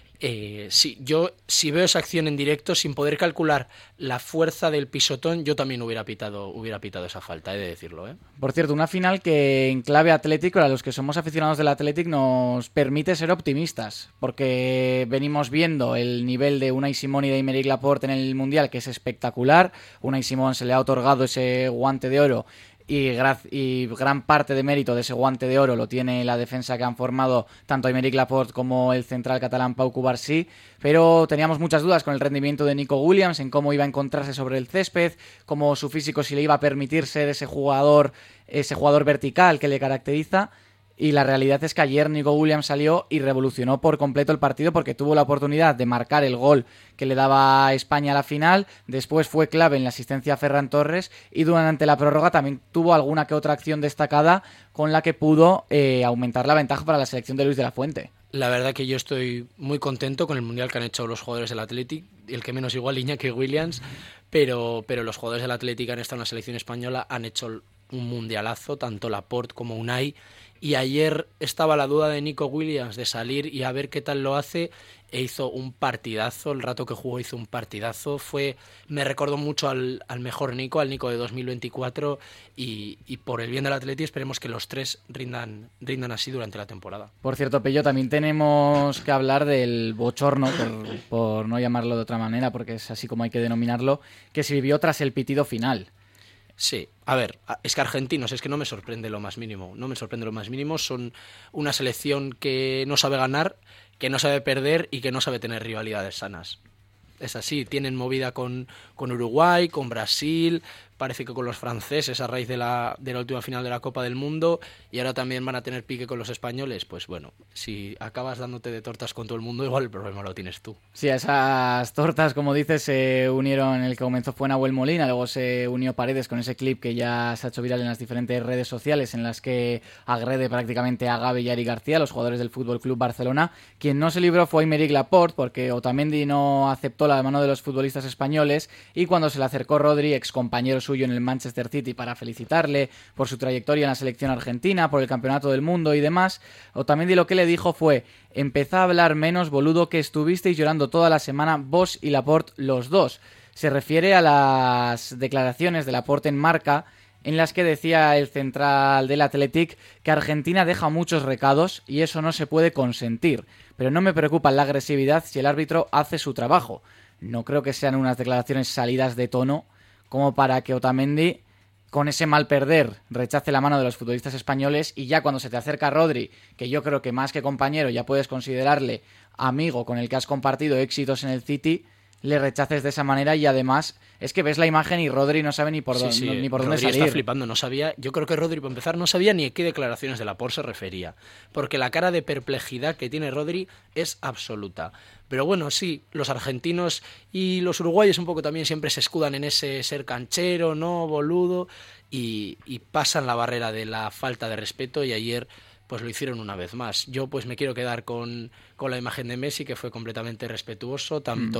si veo esa acción en directo, sin poder calcular la fuerza del pisotón, yo también hubiera pitado esa falta, he de decirlo, ¿eh? Por cierto, una final que en clave Atlético, a los que somos aficionados del Athletic, nos permite ser optimistas, porque venimos viendo el nivel de Unai Simón y de Aymeric Laporte en el Mundial, que es espectacular. Unai Simón se le ha otorgado ese guante de oro, y gran parte de mérito de ese guante de oro lo tiene la defensa que han formado tanto Aymeric Laporte como el central catalán Pau Cubarsí, pero teníamos muchas dudas con el rendimiento de Nico Williams, en cómo iba a encontrarse sobre el césped, cómo su físico si le iba a permitir ser ese jugador vertical que le caracteriza. Y la realidad es que ayer Nico Williams salió y revolucionó por completo el partido porque tuvo la oportunidad de marcar el gol que le daba a España a la final. Después fue clave en la asistencia a Ferran Torres y durante la prórroga también tuvo alguna que otra acción destacada con la que pudo aumentar la ventaja para la selección de Luis de la Fuente. La verdad que yo estoy muy contento con el Mundial que han hecho los jugadores del Athletic, el que menos igual Iñaki Williams, pero los jugadores del Athletic han estado en la selección española, han hecho un mundialazo, tanto Laporte como Unai. Y ayer estaba la duda de Nico Williams de salir y a ver qué tal lo hace, e hizo un partidazo, el rato que jugó hizo un partidazo, me recordó mucho al mejor Nico, al Nico de 2024, y por el bien del Atleti esperemos que los tres rindan así durante la temporada. Por cierto, Pello, también tenemos que hablar del bochorno, por no llamarlo de otra manera, porque es así como hay que denominarlo, que se vivió tras el pitido final. Sí, a ver, es que argentinos, es que no me sorprende lo más mínimo, son una selección que no sabe ganar, que no sabe perder y que no sabe tener rivalidades sanas. Es así, tienen movida con Uruguay, con Brasil, parece que con los franceses a raíz de la última final de la Copa del Mundo, y ahora también van a tener pique con los españoles. Pues bueno, si acabas dándote de tortas con todo el mundo, igual el problema lo tienes tú. Sí, a esas tortas, como dices, se unieron, el que comenzó fue Nahuel Molina, luego se unió Paredes con ese clip que ya se ha hecho viral en las diferentes redes sociales, en las que agrede prácticamente a Gavi y a Eric García, los jugadores del Fútbol Club Barcelona. Quien no se libró fue Aymeric Laporte, porque Otamendi no aceptó la mano de los futbolistas españoles, y cuando se le acercó Rodri, ex compañero suyo en el Manchester City, para felicitarle por su trayectoria en la selección argentina, por el campeonato del mundo y demás, Otamendi lo que le dijo fue: empezá a hablar menos, boludo, que estuvisteis llorando toda la semana vos y Laporte los dos. Se refiere a las declaraciones de Laporte en Marca, en las que decía el central del Athletic que Argentina deja muchos recados y eso no se puede consentir, pero no me preocupa la agresividad si el árbitro hace su trabajo. No creo que sean unas declaraciones salidas de tono como para que Otamendi, con ese mal perder, rechace la mano de los futbolistas españoles, y ya cuando se te acerca Rodri, que yo creo que más que compañero ya puedes considerarle amigo con el que has compartido éxitos en el City, le rechaces de esa manera. Y además es que ves la imagen y Rodri no sabe ni por dónde salir. Rodri está flipando, no sabía. Yo creo que Rodri, para empezar, no sabía ni a qué declaraciones de Laporte se refería, porque la cara de perplejidad que tiene Rodri es absoluta. Pero bueno, sí, los argentinos y los uruguayos un poco también siempre se escudan en ese ser canchero, no boludo, y pasan la barrera de la falta de respeto, y ayer pues lo hicieron una vez más. Yo pues me quiero quedar con la imagen de Messi, que fue completamente respetuoso.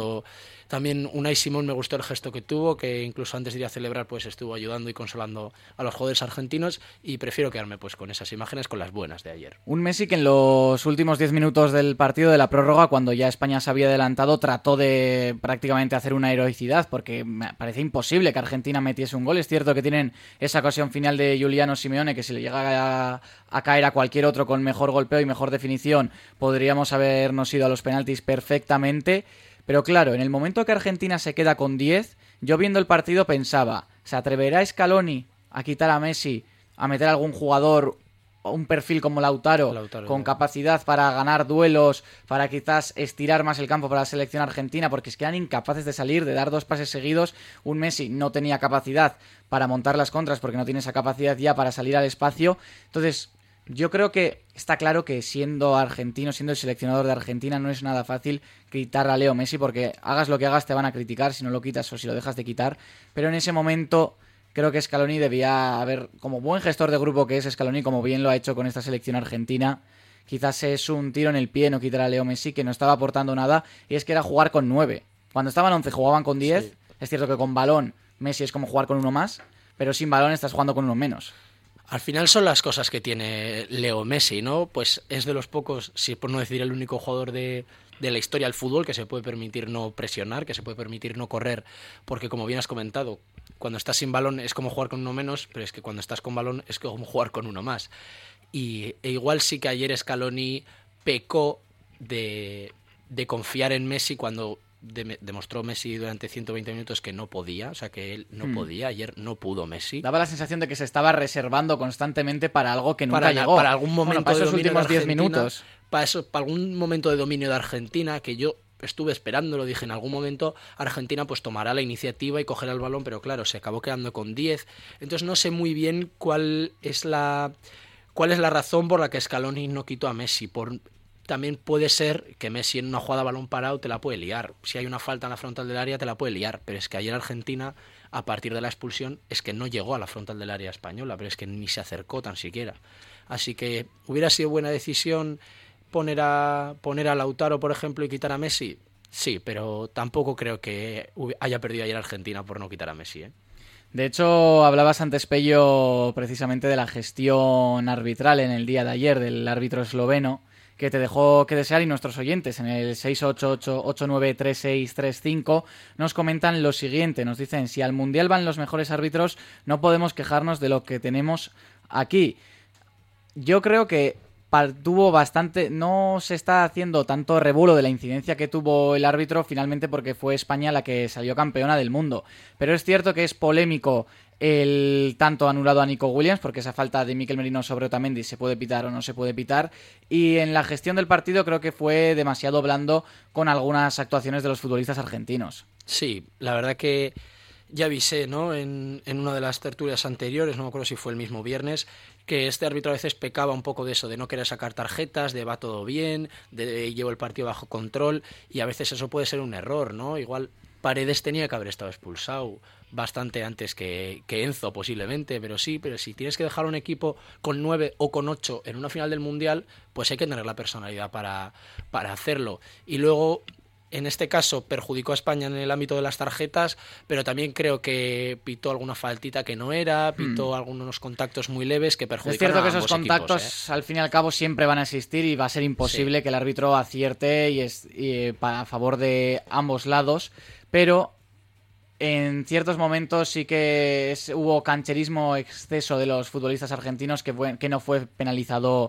También Unai Simón, me gustó el gesto que tuvo, que incluso antes de ir a celebrar pues estuvo ayudando y consolando a los jugadores argentinos, y prefiero quedarme pues con esas imágenes, con las buenas de ayer. Un Messi que en los últimos 10 minutos del partido de la prórroga, cuando ya España se había adelantado, trató de prácticamente hacer una heroicidad, porque me parecía imposible que Argentina metiese un gol. Es cierto que tienen esa ocasión final de Giuliano Simeone, que si le llega a caer a cualquier otro con mejor golpeo y mejor definición, podríamos habernos ido a los penaltis perfectamente. Pero claro, en el momento que Argentina se queda con 10, yo viendo el partido pensaba, ¿se atreverá Scaloni a quitar a Messi, a meter a algún jugador, un perfil como Lautaro con capacidad para ganar duelos, para quizás estirar más el campo para la selección argentina? Porque es que eran incapaces de salir, de dar 2 pases seguidos. Un Messi no tenía capacidad para montar las contras, porque no tiene esa capacidad ya para salir al espacio. Entonces, yo creo que está claro que siendo argentino, siendo el seleccionador de Argentina, no es nada fácil quitar a Leo Messi, porque hagas lo que hagas te van a criticar si no lo quitas o si lo dejas de quitar. Pero en ese momento creo que Scaloni debía haber, como buen gestor de grupo que es Scaloni, como bien lo ha hecho con esta selección argentina, quizás es un tiro en el pie no quitar a Leo Messi, que no estaba aportando nada, y es que era jugar con 9. Cuando estaban 11 jugaban con 10. Sí. Es cierto que con balón Messi es como jugar con uno más, pero sin balón estás jugando con uno menos. Al final son las cosas que tiene Leo Messi, ¿no? Pues es de los pocos, si por no decir el único jugador de la historia del fútbol que se puede permitir no presionar, que se puede permitir no correr, porque como bien has comentado, cuando estás sin balón es como jugar con uno menos, pero es que cuando estás con balón es como jugar con uno más. E igual sí que ayer Scaloni pecó de confiar en Messi cuando demostró Messi durante 120 minutos que no podía, o sea que él no podía, ayer no pudo Messi. Daba la sensación de que se estaba reservando constantemente para algo que nunca llegó. Para algún momento para esos de últimos 10 minutos. Para algún momento de dominio de Argentina, que yo estuve esperando, lo dije, en algún momento Argentina pues tomará la iniciativa y cogerá el balón, pero claro, se acabó quedando con 10. Entonces no sé muy bien cuál es ¿cuál es la razón por la que Scaloni no quitó a Messi? También puede ser que Messi en una jugada balón parado te la puede liar. Si hay una falta en la frontal del área te la puede liar. Pero es que ayer Argentina, a partir de la expulsión, es que no llegó a la frontal del área española, pero es que ni se acercó tan siquiera. Así que hubiera sido buena decisión poner a Lautaro, por ejemplo, y quitar a Messi. Sí, pero tampoco creo que haya perdido ayer Argentina por no quitar a Messi, ¿eh? De hecho, hablabas antes, Pello, precisamente de la gestión arbitral en el día de ayer del árbitro esloveno, que te dejó que desear, y nuestros oyentes en el 688-893635 nos comentan lo siguiente, nos dicen: si al Mundial van los mejores árbitros, no podemos quejarnos de lo que tenemos aquí. Yo creo que tuvo bastante, no se está haciendo tanto revuelo de la incidencia que tuvo el árbitro finalmente porque fue España la que salió campeona del mundo, pero es cierto que es polémico el tanto anulado a Nico Williams, porque esa falta de Mikel Merino sobre Otamendi se puede pitar o no se puede pitar, y en la gestión del partido creo que fue demasiado blando con algunas actuaciones de los futbolistas argentinos. Sí, la verdad que ya avisé, ¿no?, en una de las tertulias anteriores, no me acuerdo si fue el mismo viernes, que este árbitro a veces pecaba un poco de eso, de no querer sacar tarjetas, de va todo bien, de llevo el partido bajo control, y a veces eso puede ser un error, ¿no? Igual Paredes tenía que haber estado expulsado bastante antes que Enzo, posiblemente, pero si tienes que dejar a un equipo con 9 o con 8 en una final del Mundial, pues hay que tener la personalidad para hacerlo. Y luego, en este caso, perjudicó a España en el ámbito de las tarjetas, pero también creo que pitó alguna faltita que no era, pitó algunos contactos muy leves que perjudicaron a ambos equipos. Es cierto que esos contactos, al fin y al cabo, siempre van a existir y va a ser imposible que el árbitro acierte a favor de ambos lados, pero en ciertos momentos sí que hubo cancherismo exceso de los futbolistas argentinos que no fue penalizado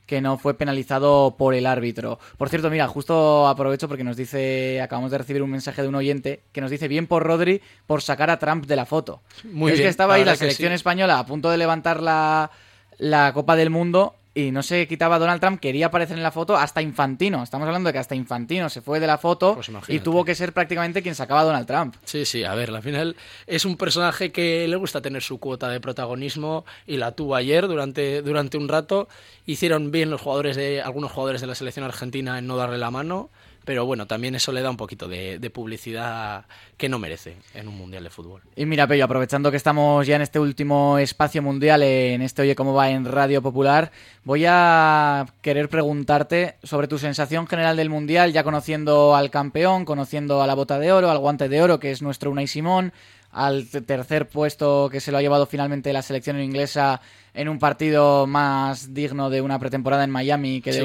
por el árbitro. Por cierto, mira, justo aprovecho porque acabamos de recibir un mensaje de un oyente que nos dice: bien por Rodri por sacar a Trump de la foto. Muy bien, que estaba ahí la selección española a punto de levantar la Copa del Mundo y no se quitaba Donald Trump, quería aparecer en la foto hasta Infantino. Estamos hablando de que hasta Infantino se fue de la foto, pues y tuvo que ser prácticamente quien sacaba a Donald Trump. Sí, a ver, al final es un personaje que le gusta tener su cuota de protagonismo y la tuvo ayer durante un rato. Hicieron bien algunos jugadores de la selección argentina en no darle la mano, pero bueno, también eso le da un poquito de publicidad que no merece en un mundial de fútbol. Y mira, Pello, aprovechando que estamos ya en este último espacio mundial, en este Oye Cómo Va en Radio Popular, voy a querer preguntarte sobre tu sensación general del mundial, ya conociendo al campeón, conociendo a la bota de oro, al guante de oro, que es nuestro Unai Simón, al tercer puesto que se lo ha llevado finalmente la selección inglesa en un partido más digno de una pretemporada en Miami que de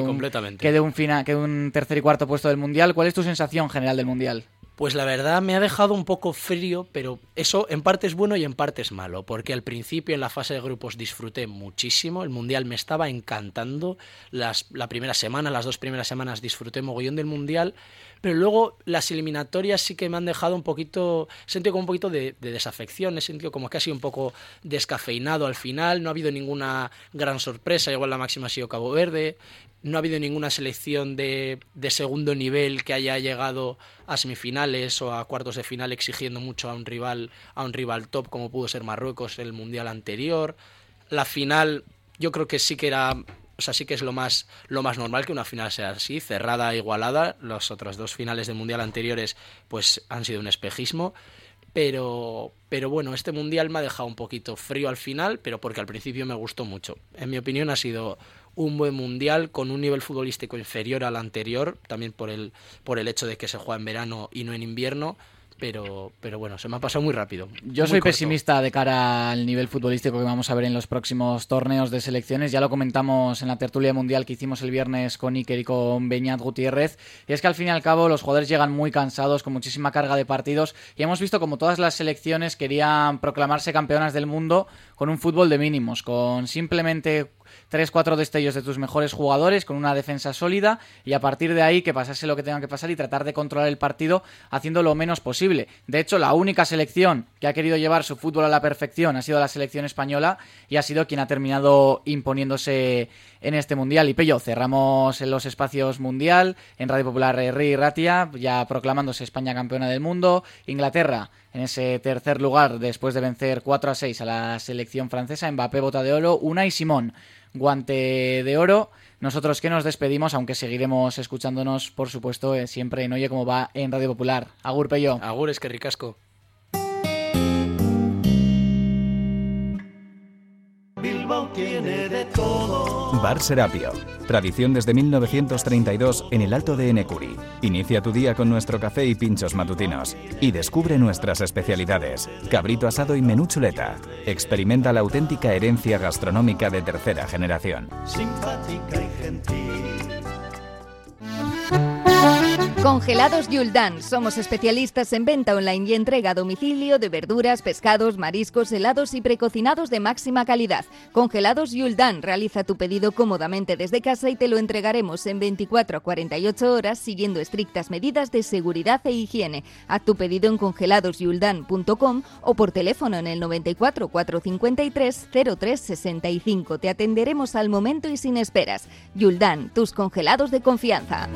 un tercer y cuarto puesto del mundial. ¿Cuál es tu sensación general del mundial? Pues la verdad me ha dejado un poco frío, pero eso en parte es bueno y en parte es malo, porque al principio en la fase de grupos disfruté muchísimo, el Mundial me estaba encantando, las 2 primeras semanas disfruté mogollón del Mundial, pero luego las eliminatorias sí que me han dejado he sentido como un poquito de desafección, he sentido como que ha sido un poco descafeinado al final, no ha habido ninguna gran sorpresa, igual la máxima ha sido Cabo Verde. No ha habido ninguna selección de segundo nivel que haya llegado a semifinales o a cuartos de final exigiendo mucho a un rival top como pudo ser Marruecos en el Mundial anterior. La final yo creo que sí que es lo más normal que una final sea así, cerrada e igualada. Las otras 2 finales del Mundial anteriores pues han sido un espejismo. Pero bueno, este Mundial me ha dejado un poquito frío al final, pero porque al principio me gustó mucho. En mi opinión ha sido un buen Mundial con un nivel futbolístico inferior al anterior, también por el hecho de que se juega en verano y no en invierno, pero bueno, se me ha pasado muy rápido. Yo soy pesimista de cara al nivel futbolístico que vamos a ver en los próximos torneos de selecciones. Ya lo comentamos en la tertulia mundial que hicimos el viernes con Iker y con Beñat Gutiérrez, y es que al fin y al cabo los jugadores llegan muy cansados, con muchísima carga de partidos, y hemos visto como todas las selecciones querían proclamarse campeonas del mundo con un fútbol de mínimos, con simplemente 3-4 destellos de tus mejores jugadores, con una defensa sólida, y a partir de ahí que pasase lo que tenga que pasar y tratar de controlar el partido haciendo lo menos posible. De hecho, la única selección que ha querido llevar su fútbol a la perfección ha sido la selección española, y ha sido quien ha terminado imponiéndose en este mundial. Y Pello, cerramos en los espacios mundial en Radio Popular Herri y Ratia, ya proclamándose España campeona del mundo. Inglaterra en ese tercer lugar después de vencer 4-6 a la selección francesa. Mbappé, bota de oro, Unai Simón, guante de oro. Nosotros que nos despedimos, aunque seguiremos escuchándonos, por supuesto, siempre en Oye Cómo Va en Radio Popular. Agur, Pello. Agur, es que ricasco. Bilbao tiene de todo. Bar Serapio. Tradición desde 1932 en el Alto de Enecuri. Inicia tu día con nuestro café y pinchos matutinos. Y descubre nuestras especialidades. Cabrito asado y menú chuleta. Experimenta la auténtica herencia gastronómica de tercera generación. Simpática y gentil. Congelados Yuldan. Somos especialistas en venta online y entrega a domicilio de verduras, pescados, mariscos, helados y precocinados de máxima calidad. Congelados Yuldan. Realiza tu pedido cómodamente desde casa y te lo entregaremos en 24 a 48 horas siguiendo estrictas medidas de seguridad e higiene. Haz tu pedido en congeladosyuldan.com o por teléfono en el 94 453 0365. Te atenderemos al momento y sin esperas. Yuldan, tus congelados de confianza.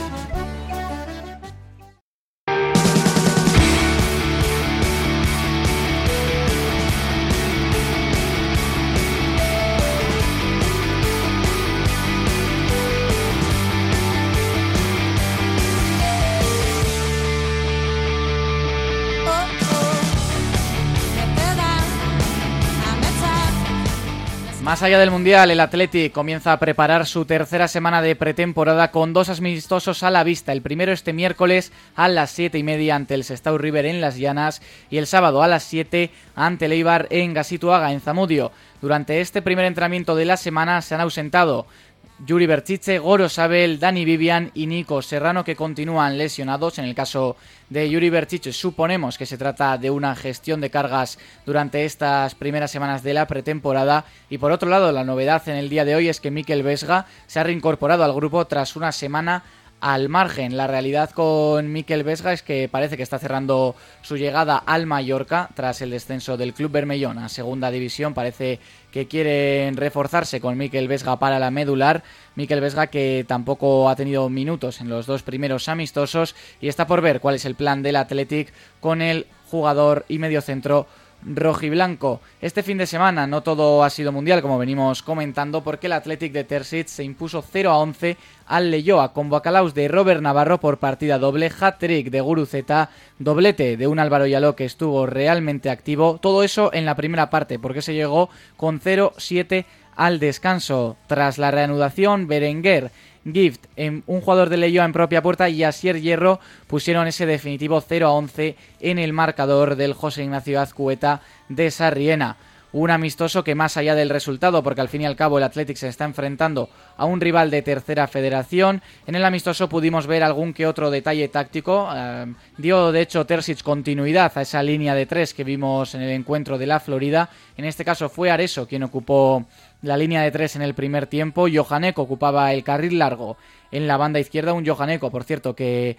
Más allá del Mundial, el Athletic comienza a preparar su tercera semana de pretemporada con 2 amistosos a la vista. El primero este miércoles a las 7:30 ante el Sestao River en Las Llanas y el sábado a las 7 ante el Eibar en Gazituaga, en Zamudio. Durante este primer entrenamiento de la semana se han ausentado Yuri Berchiche, Goro Sabel, Dani Vivian y Nico Serrano, que continúan lesionados. En el caso de Yuri Berchiche suponemos que se trata de una gestión de cargas durante estas primeras semanas de la pretemporada. Y por otro lado, la novedad en el día de hoy es que Mikel Vesga se ha reincorporado al grupo tras una semana al margen. La realidad con Mikel Vesga es que parece que está cerrando su llegada al Mallorca tras el descenso del Club Bermellón a segunda división. Parece que quieren reforzarse con Mikel Vesga para la medular. Mikel Vesga, que tampoco ha tenido minutos en los 2 primeros amistosos, y está por ver cuál es el plan del Athletic con el jugador y mediocentro rojiblanco. Este fin de semana no todo ha sido mundial, como venimos comentando, porque el Athletic de Terzic se impuso 0-11 al Leioa con bacalaos de Robert Navarro por partida doble, hat-trick de Guruceta, doblete de un Álvaro Yaló que estuvo realmente activo. Todo eso en la primera parte, porque se llegó con 0-7 al descanso. Tras la reanudación, Berenguer, Gift, un jugador de Leioa en propia puerta, y Asier Hierro pusieron ese definitivo 0-11 en el marcador del José Ignacio Azcueta de Sarriena. Un amistoso que, más allá del resultado, porque al fin y al cabo el Athletic se está enfrentando a un rival de tercera federación, en el amistoso pudimos ver algún que otro detalle táctico. Dio de hecho Terzic continuidad a esa línea de 3 que vimos en el encuentro de la Florida. En este caso fue Areso quien ocupó la línea de 3 en el primer tiempo. Johaneko ocupaba el carril largo en la banda izquierda, un Johaneko, por cierto, que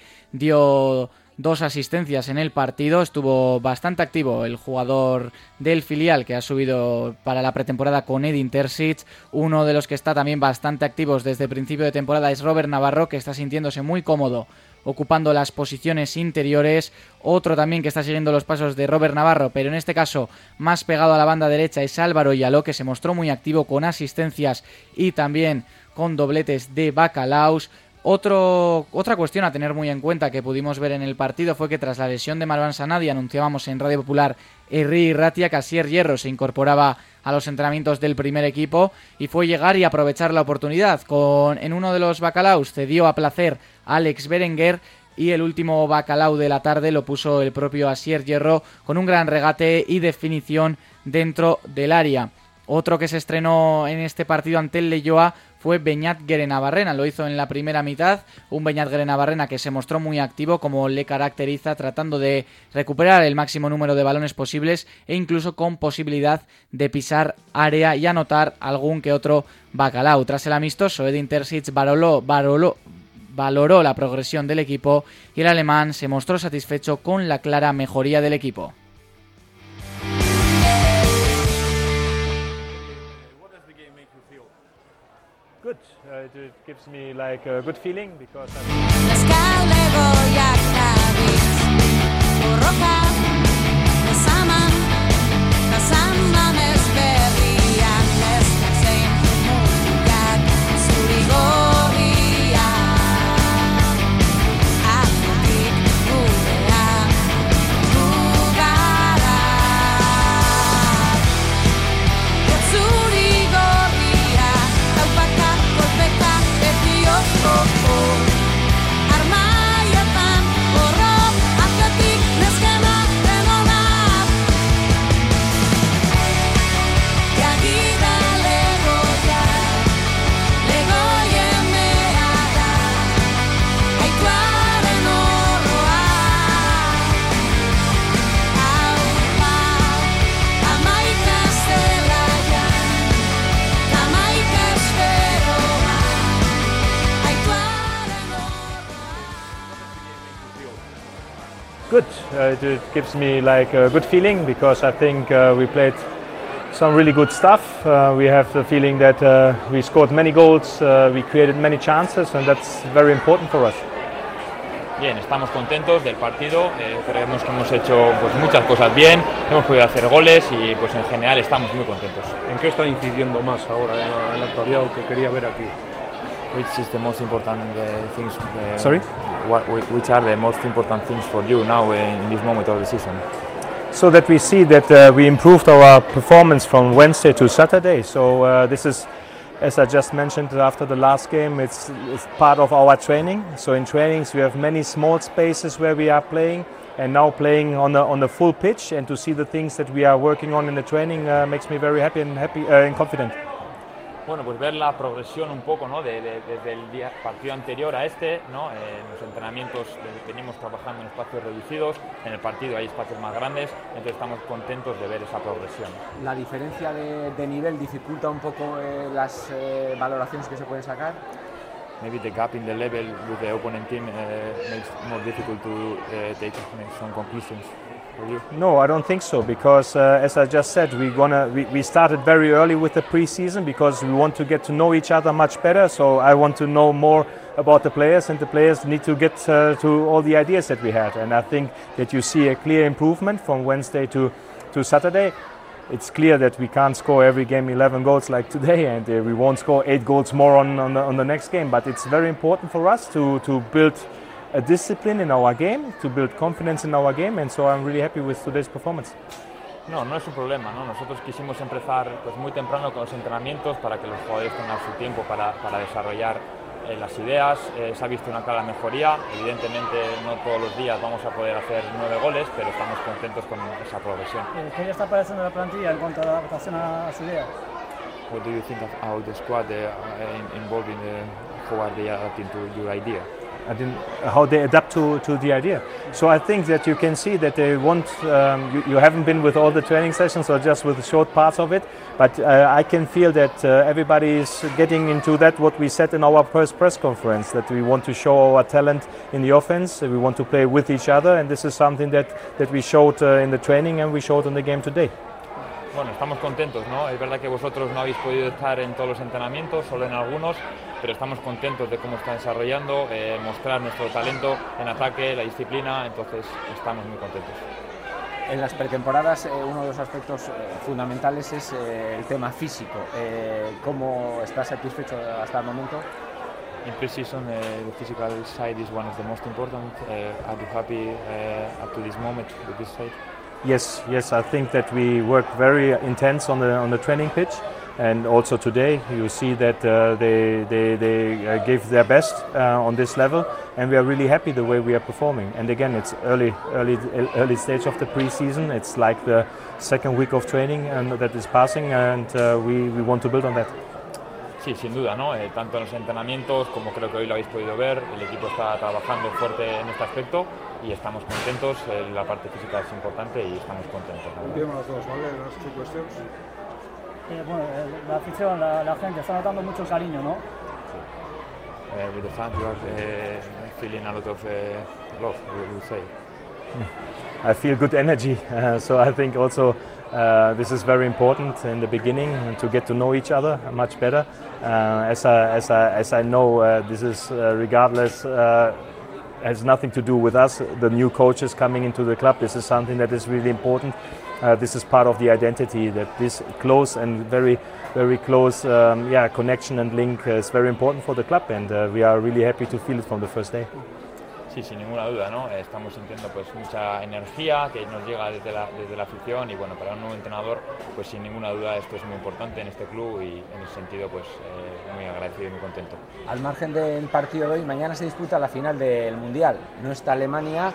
dio 2 asistencias en el partido. Estuvo bastante activo el jugador del filial que ha subido para la pretemporada con Edin Terzic. Uno de los que está también bastante activos desde el principio de temporada es Robert Navarro, que está sintiéndose muy cómodo ocupando las posiciones interiores. Otro también que está siguiendo los pasos de Robert Navarro, pero en este caso más pegado a la banda derecha, es Álvaro Yaló, que se mostró muy activo con asistencias y también con dobletes de bacalaos. Otra cuestión a tener muy en cuenta que pudimos ver en el partido fue que tras la lesión de Marwan Sanadi, anunciábamos en Radio Popular Herri Ratia que Asier Hierro se incorporaba a los entrenamientos del primer equipo, y fue llegar y aprovechar la oportunidad. En uno de los bacalaos cedió a placer a Alex Berenguer, y el último bacalao de la tarde lo puso el propio Asier Hierro con un gran regate y definición dentro del área. Otro que se estrenó en este partido ante el Leioa fue Beñat Guerenabarrena. Lo hizo en la primera mitad, un Beñat Guerenabarrena que se mostró muy activo, como le caracteriza, tratando de recuperar el máximo número de balones posibles e incluso con posibilidad de pisar área y anotar algún que otro bacalao. Tras el amistoso, Edin Terzic valoró la progresión del equipo y el alemán se mostró satisfecho con la clara mejoría del equipo. Good. It gives me like a good feeling because good. It gives me like a good feeling because I think we played some really good stuff. We have the feeling that we scored many goals, we created many chances, and that's very important for us. Bien, estamos contentos del partido, creemos que hemos hecho pues, muchas cosas bien, hemos podido hacer goles y pues en general estamos muy contentos. ¿En qué está incidiendo más ahora en la actualidad o que quería ver aquí? Which is the most important things? Sorry? Which are the most important things for you now in this moment of the season? So that we see that we improved our performance from Wednesday to Saturday. So this is, as I just mentioned after the last game, it's part of our training. So in trainings we have many small spaces where we are playing, and now playing on the full pitch, and to see the things that we are working on in the training makes me very happy and confident. Bueno, pues ver la progresión un poco, ¿no? Desde el partido anterior a este, ¿no? En los entrenamientos venimos trabajando en espacios reducidos, en el partido hay espacios más grandes, entonces estamos contentos de ver esa progresión. ¿La diferencia de nivel dificulta un poco las valoraciones que se pueden sacar? Maybe the gap in the level with the opponent team makes it more difficult to take some conclusions. No, I don't think so, because as I just said, we started very early with the pre-season because we want to get to know each other much better. So I want to know more about the players, and the players need to get to all the ideas that we had. And I think that you see a clear improvement from Wednesday to Saturday. It's clear that we can't score every game 11 goals like today, and we won't score 8 goals more on the next game. But it's very important for us to build a discipline in our game, to build confidence in our game, and so I'm really happy with today's performance. No, no es un problema, ¿no? Nosotros quisimos empezar pues, muy temprano con los entrenamientos para que los jugadores tengan su tiempo para desarrollar las ideas. Se ha visto una clara mejoría. Evidentemente no todos los días vamos a poder hacer 9 goles, pero estamos contentos con esa progresión. ¿Qué le está pareciendo la plantilla en cuanto a la adaptación a su idea? What do you think of how the squad involved in how are they adapting to your idea? How they adapt to the idea. So I think that you can see that they want, you haven't been with all the training sessions or just with short parts of it, but I can feel that everybody is getting into that what we said in our first press conference, that we want to show our talent in the offense, we want to play with each other, and this is something that we showed in the training and we showed in the game today. Bueno, estamos contentos, ¿no? Es verdad que vosotros no habéis podido estar en todos los entrenamientos, solo en algunos, pero estamos contentos de cómo está desarrollando, mostrar nuestro talento en ataque, la disciplina, entonces estamos muy contentos. En las pretemporadas uno de los aspectos fundamentales es el tema físico. ¿Cómo estás satisfecho hasta el momento? In pre-season, the physical side is one of the most important. Are you happy up to this moment with this side? Yes, I think that we work very intense on the training pitch, and also today you see that they give their best on this level, and we are really happy the way we are performing. And again, it's early stage of the pre-season. It's like the second week of training and that is passing, and we want to build on that. Sí, sin duda, ¿no? Tanto en los entrenamientos como creo que hoy lo habéis podido ver, el equipo está trabajando fuerte en este aspecto y estamos contentos, la parte física es importante y estamos contentos. Entiendo las dos, ¿vale? Las dos cuestiones. Bueno, la afición, la gente, está notando mucho el cariño, ¿no? Sí. With the fans you are feeling a lot of love, we would say. I feel good energy, so I think also this is very important in the beginning to get to know each other much better. As I know, this is regardless, has nothing to do with us, the new coaches coming into the club. This is something that is really important. This is part of the identity, that this close and very close connection and link is very important for the club, and we are really happy to feel it from the first day. Sí, sin ninguna duda, ¿no? Estamos sintiendo pues mucha energía que nos llega desde la afición y bueno, para un nuevo entrenador, pues sin ninguna duda esto es muy importante en este club y en ese sentido pues muy agradecido y muy contento. Al margen del partido de hoy, mañana se disputa la final del Mundial. No está Alemania,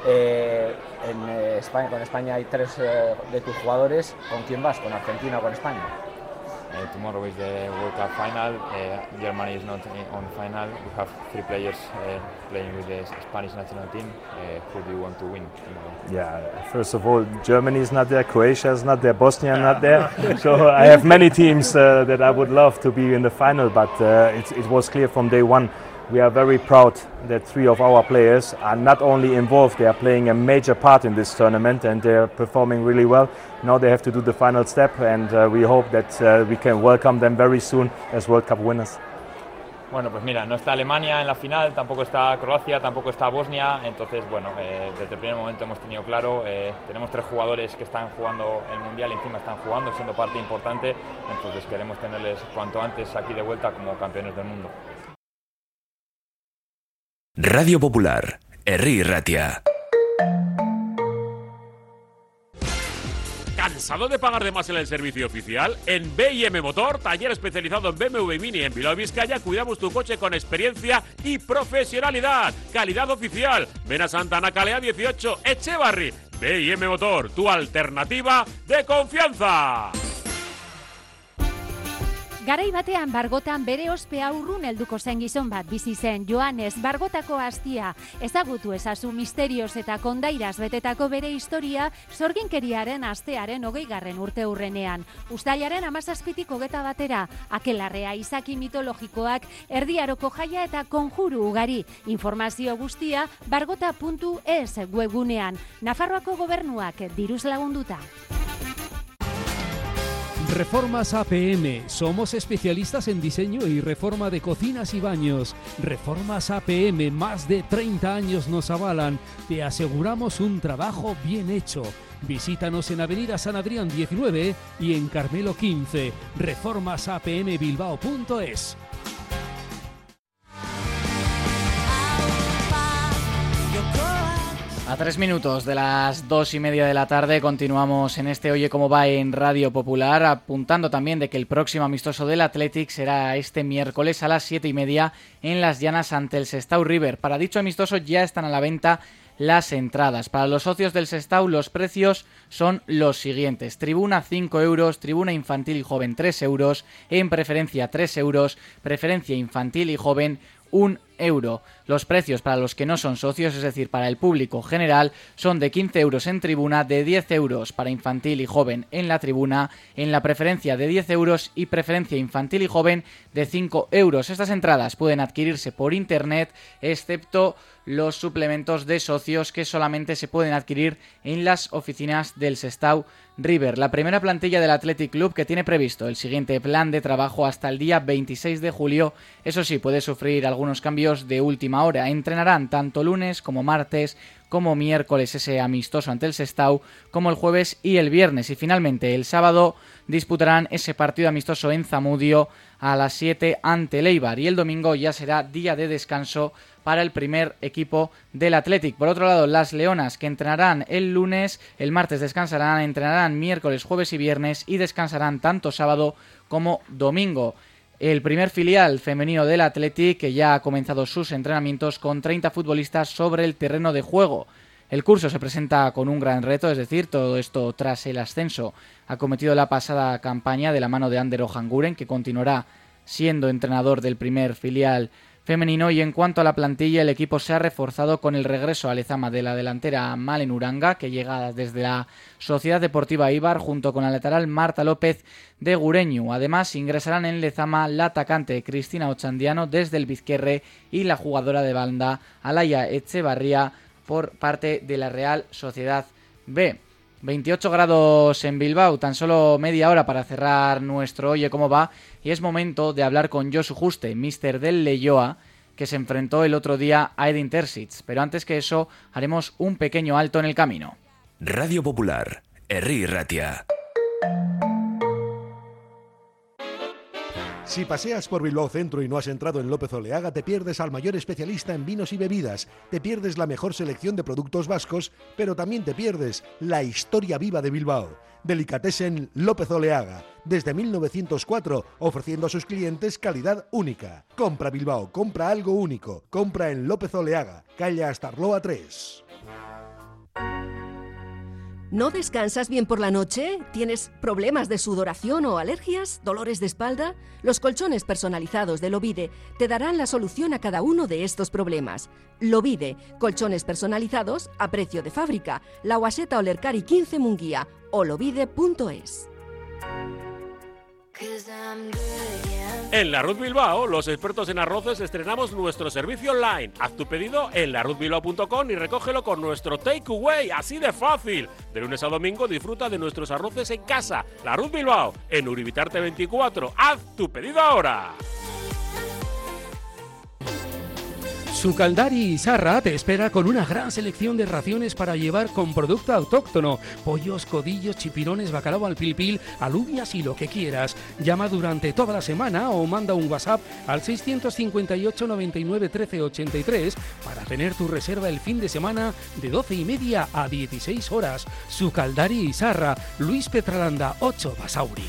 en España, con España hay 3 de tus jugadores. ¿Con quién vas? ¿Con Argentina o con España? Tomorrow is the World Cup final. Germany is not on final. We have 3 players playing with the Spanish national team. Who do you want to win tomorrow? Yeah, first of all, Germany is not there, Croatia is not there, Bosnia not there. So I have many teams that I would love to be in the final, but it was clear from day one we are very proud that 3 of our players are not only involved, they are playing a major part in this tournament and they are performing really well. Now they have to do the final step and we hope that we can welcome them very soon as World Cup winners. Bueno, pues mira, no está Alemania en la final, tampoco está Croacia, tampoco está Bosnia, entonces bueno, desde el primer momento hemos tenido claro, tenemos 3 jugadores que están jugando el Mundial, encima están jugando, siendo parte importante, entonces queremos tenerles cuanto antes aquí de vuelta como campeones del mundo. Radio Popular, Herri Ratia. ¿Cansado de pagar de más en el servicio oficial? En B&M Motor, taller especializado en BMW y Mini en Bilbao, Vizcaya, cuidamos tu coche con experiencia y profesionalidad. Calidad oficial. Ven a Santana Calea 18, Echevarri. B&M Motor, tu alternativa de confianza. Garai batean Bargotan bere ospea urrun helduko zen gizon bat bizi zen, Joanes Bargotako astia. Ezagutu ezazu misterioz eta kondairaz betetako bere historia sorginkeriaren astearen 20. urteurrenean. Uztailaren 17tik 21 akelarrea, izaki mitologikoak, erdiaroko jaia eta konjuru ugari. Informazio guztia bargota.es webgunean. Nafarroako gobernuak diruz lagunduta. Reformas APM. Somos especialistas en diseño y reforma de cocinas y baños. Reformas APM, más de 30 años nos avalan. Te aseguramos un trabajo bien hecho. Visítanos en Avenida San Adrián 19 y en Carmelo 15. reformasapmbilbao.es. A 3 minutos de las 2:30 de la tarde continuamos en este Oye Cómo Va en Radio Popular, apuntando también de que el próximo amistoso del Athletic será este miércoles a las 7:30 en Las Llanas ante el Sestao River. Para dicho amistoso ya están a la venta las entradas. Para los socios del Sestao los precios son los siguientes: tribuna 5 euros, tribuna infantil y joven 3 euros, en preferencia 3 euros, preferencia infantil y joven 1 euro. Los precios para los que no son socios, es decir, para el público general, son de 15 euros en tribuna, de 10 euros para infantil y joven en la tribuna, en la preferencia de 10 euros y preferencia infantil y joven de 5 euros. Estas entradas pueden adquirirse por internet, excepto los suplementos de socios que solamente se pueden adquirir en las oficinas del Sestao River. La primera plantilla del Athletic Club, que tiene previsto el siguiente plan de trabajo hasta el día 26 de julio, eso sí, puede sufrir algunos cambios de última hora. Entrenarán tanto lunes como martes como miércoles ese amistoso ante el Sestao, como el jueves y el viernes. Y finalmente el sábado disputarán ese partido amistoso en Zamudio a las 7 ante el Eibar. Y el domingo ya será día de descanso para el primer equipo del Athletic. Por otro lado, las Leonas, que entrenarán el lunes, el martes descansarán, entrenarán miércoles, jueves y viernes y descansarán tanto sábado como domingo. El primer filial femenino del Athletic, que ya ha comenzado sus entrenamientos con 30 futbolistas sobre el terreno de juego. El curso se presenta con un gran reto, es decir, todo esto tras el ascenso acometido la pasada campaña de la mano de Ander Ojanguren, que continuará siendo entrenador del primer filial femenino. Y en cuanto a la plantilla, el equipo se ha reforzado con el regreso a Lezama de la delantera Malen Uranga, que llega desde la Sociedad Deportiva Eibar, junto con la lateral Marta López de Gureñu. Además, ingresarán en Lezama la atacante Cristina Ochandiano desde el Bizquerre y la jugadora de banda Alaia Echevarría por parte de la Real Sociedad B. 28 grados en Bilbao, tan solo media hora para cerrar nuestro Oye Cómo Va, y es momento de hablar con Josu Juste, míster del Leioa, que se enfrentó el otro día a Edin Terzic. Pero antes que eso, haremos un pequeño alto en el camino. Radio Popular, Herri Ratia. Si paseas por Bilbao Centro y no has entrado en López Oleaga, te pierdes al mayor especialista en vinos y bebidas, te pierdes la mejor selección de productos vascos, pero también te pierdes la historia viva de Bilbao. Delicatessen López Oleaga, desde 1904, ofreciendo a sus clientes calidad única. Compra Bilbao, compra algo único, compra en López Oleaga, calle Astarloa 3. ¿No descansas bien por la noche? ¿Tienes problemas de sudoración o alergias? ¿Dolores de espalda? Los colchones personalizados de Lovide te darán la solución a cada uno de estos problemas. Lovide, colchones personalizados a precio de fábrica. La Guaseta Olercari 15 Munguía o lovide.es. En La Ruz Bilbao, los expertos en arroces estrenamos nuestro servicio online. Haz tu pedido en laruzbilbao.com y recógelo con nuestro takeaway, así de fácil. De lunes a domingo disfruta de nuestros arroces en casa. La Ruz Bilbao, en Uribitarte 24. Haz tu pedido ahora. Sucaldari Sarra te espera con una gran selección de raciones para llevar con producto autóctono. Pollos, codillos, chipirones, bacalao al pil, alubias y lo que quieras. Llama durante toda la semana o manda un WhatsApp al 658 99 13 83 para tener tu reserva el fin de semana de 12:30 a 16 horas. Sucaldari Sarra, Luis Petralanda 8 Basauri.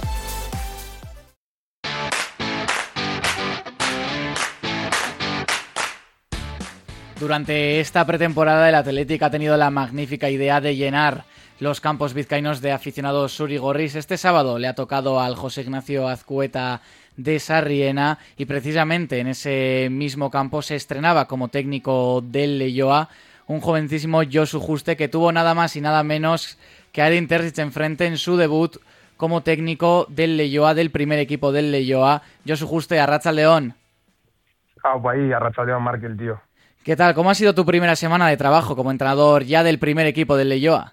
Durante esta pretemporada el Athletic ha tenido la magnífica idea de llenar los campos vizcaínos de aficionados surigorris. Este sábado le ha tocado al José Ignacio Azcueta de Sarriena y precisamente en ese mismo campo se estrenaba como técnico del Leioa un jovencísimo Josu Juste que tuvo nada más y nada menos que a Edin Terzic enfrente en su debut como técnico del Leioa, del primer equipo del Leioa. Josu Juste, Arratsaldeon. Pues ahí, Arratsaldeon, Markel, tío. ¿Qué tal? ¿Cómo ha sido tu primera semana de trabajo como entrenador ya del primer equipo del Leioa?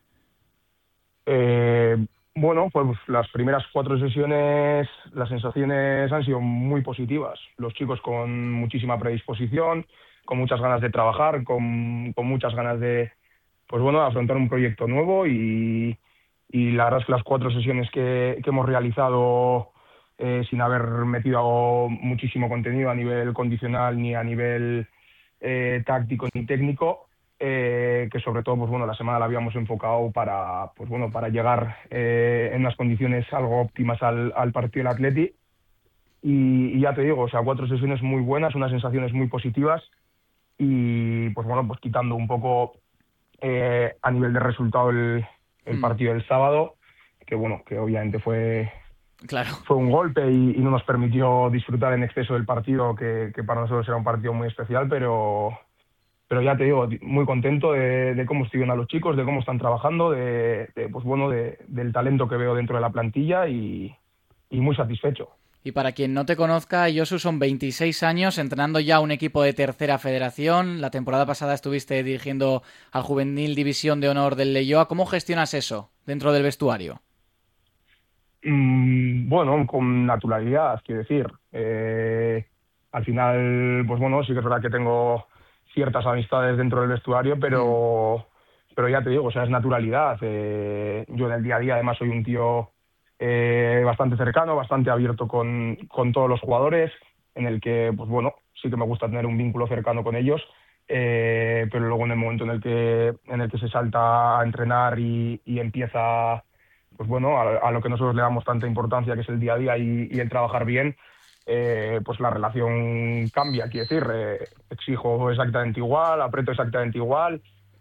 Bueno, pues las primeras 4 sesiones, las sensaciones han sido muy positivas. Los chicos con muchísima predisposición, con muchas ganas de trabajar, con muchas ganas de, pues bueno, afrontar un proyecto nuevo y la verdad es que las 4 sesiones que hemos realizado sin haber metido muchísimo contenido a nivel condicional ni a nivel táctico ni técnico, que sobre todo pues bueno la semana la habíamos enfocado para llegar en unas condiciones algo óptimas al partido del Athletic y ya te digo, o sea, 4 sesiones muy buenas, unas sensaciones muy positivas y pues bueno, pues quitando un poco a nivel de resultado el partido del sábado, que bueno, que obviamente fue un golpe y no nos permitió disfrutar en exceso del partido, que para nosotros era un partido muy especial, pero ya te digo, muy contento de cómo estoy viendo a los chicos, de cómo están trabajando, del talento que veo dentro de la plantilla y muy satisfecho. Y para quien no te conozca, Josu, son 26 años entrenando ya un equipo de tercera federación. La temporada pasada estuviste dirigiendo al Juvenil División de Honor del Leioa. ¿Cómo gestionas eso dentro del vestuario? Bueno, con naturalidad, quiero decir. Al final, pues bueno, sí que es verdad que tengo ciertas amistades dentro del vestuario, pero ya te digo, o sea, es naturalidad. Yo en el día a día además soy un tío bastante cercano, bastante abierto con todos los jugadores, en el que, pues bueno, sí que me gusta tener un vínculo cercano con ellos, pero luego en el momento en el que se salta a entrenar y empieza, pues bueno, a lo que nosotros le damos tanta importancia, que es el día a día y el trabajar bien, pues la relación cambia, quiero decir, exijo exactamente igual, aprieto exactamente igual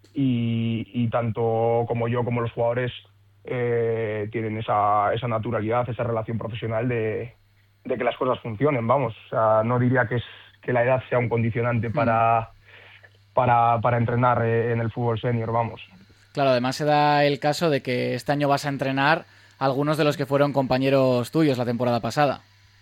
y tanto como yo como los jugadores tienen esa naturalidad, esa relación profesional de que las cosas funcionen, vamos. O sea, no diría que la edad sea un condicionante para entrenar en el fútbol senior, vamos. Claro, además se da el caso de que este año vas a entrenar a algunos de los que fueron compañeros tuyos la temporada pasada.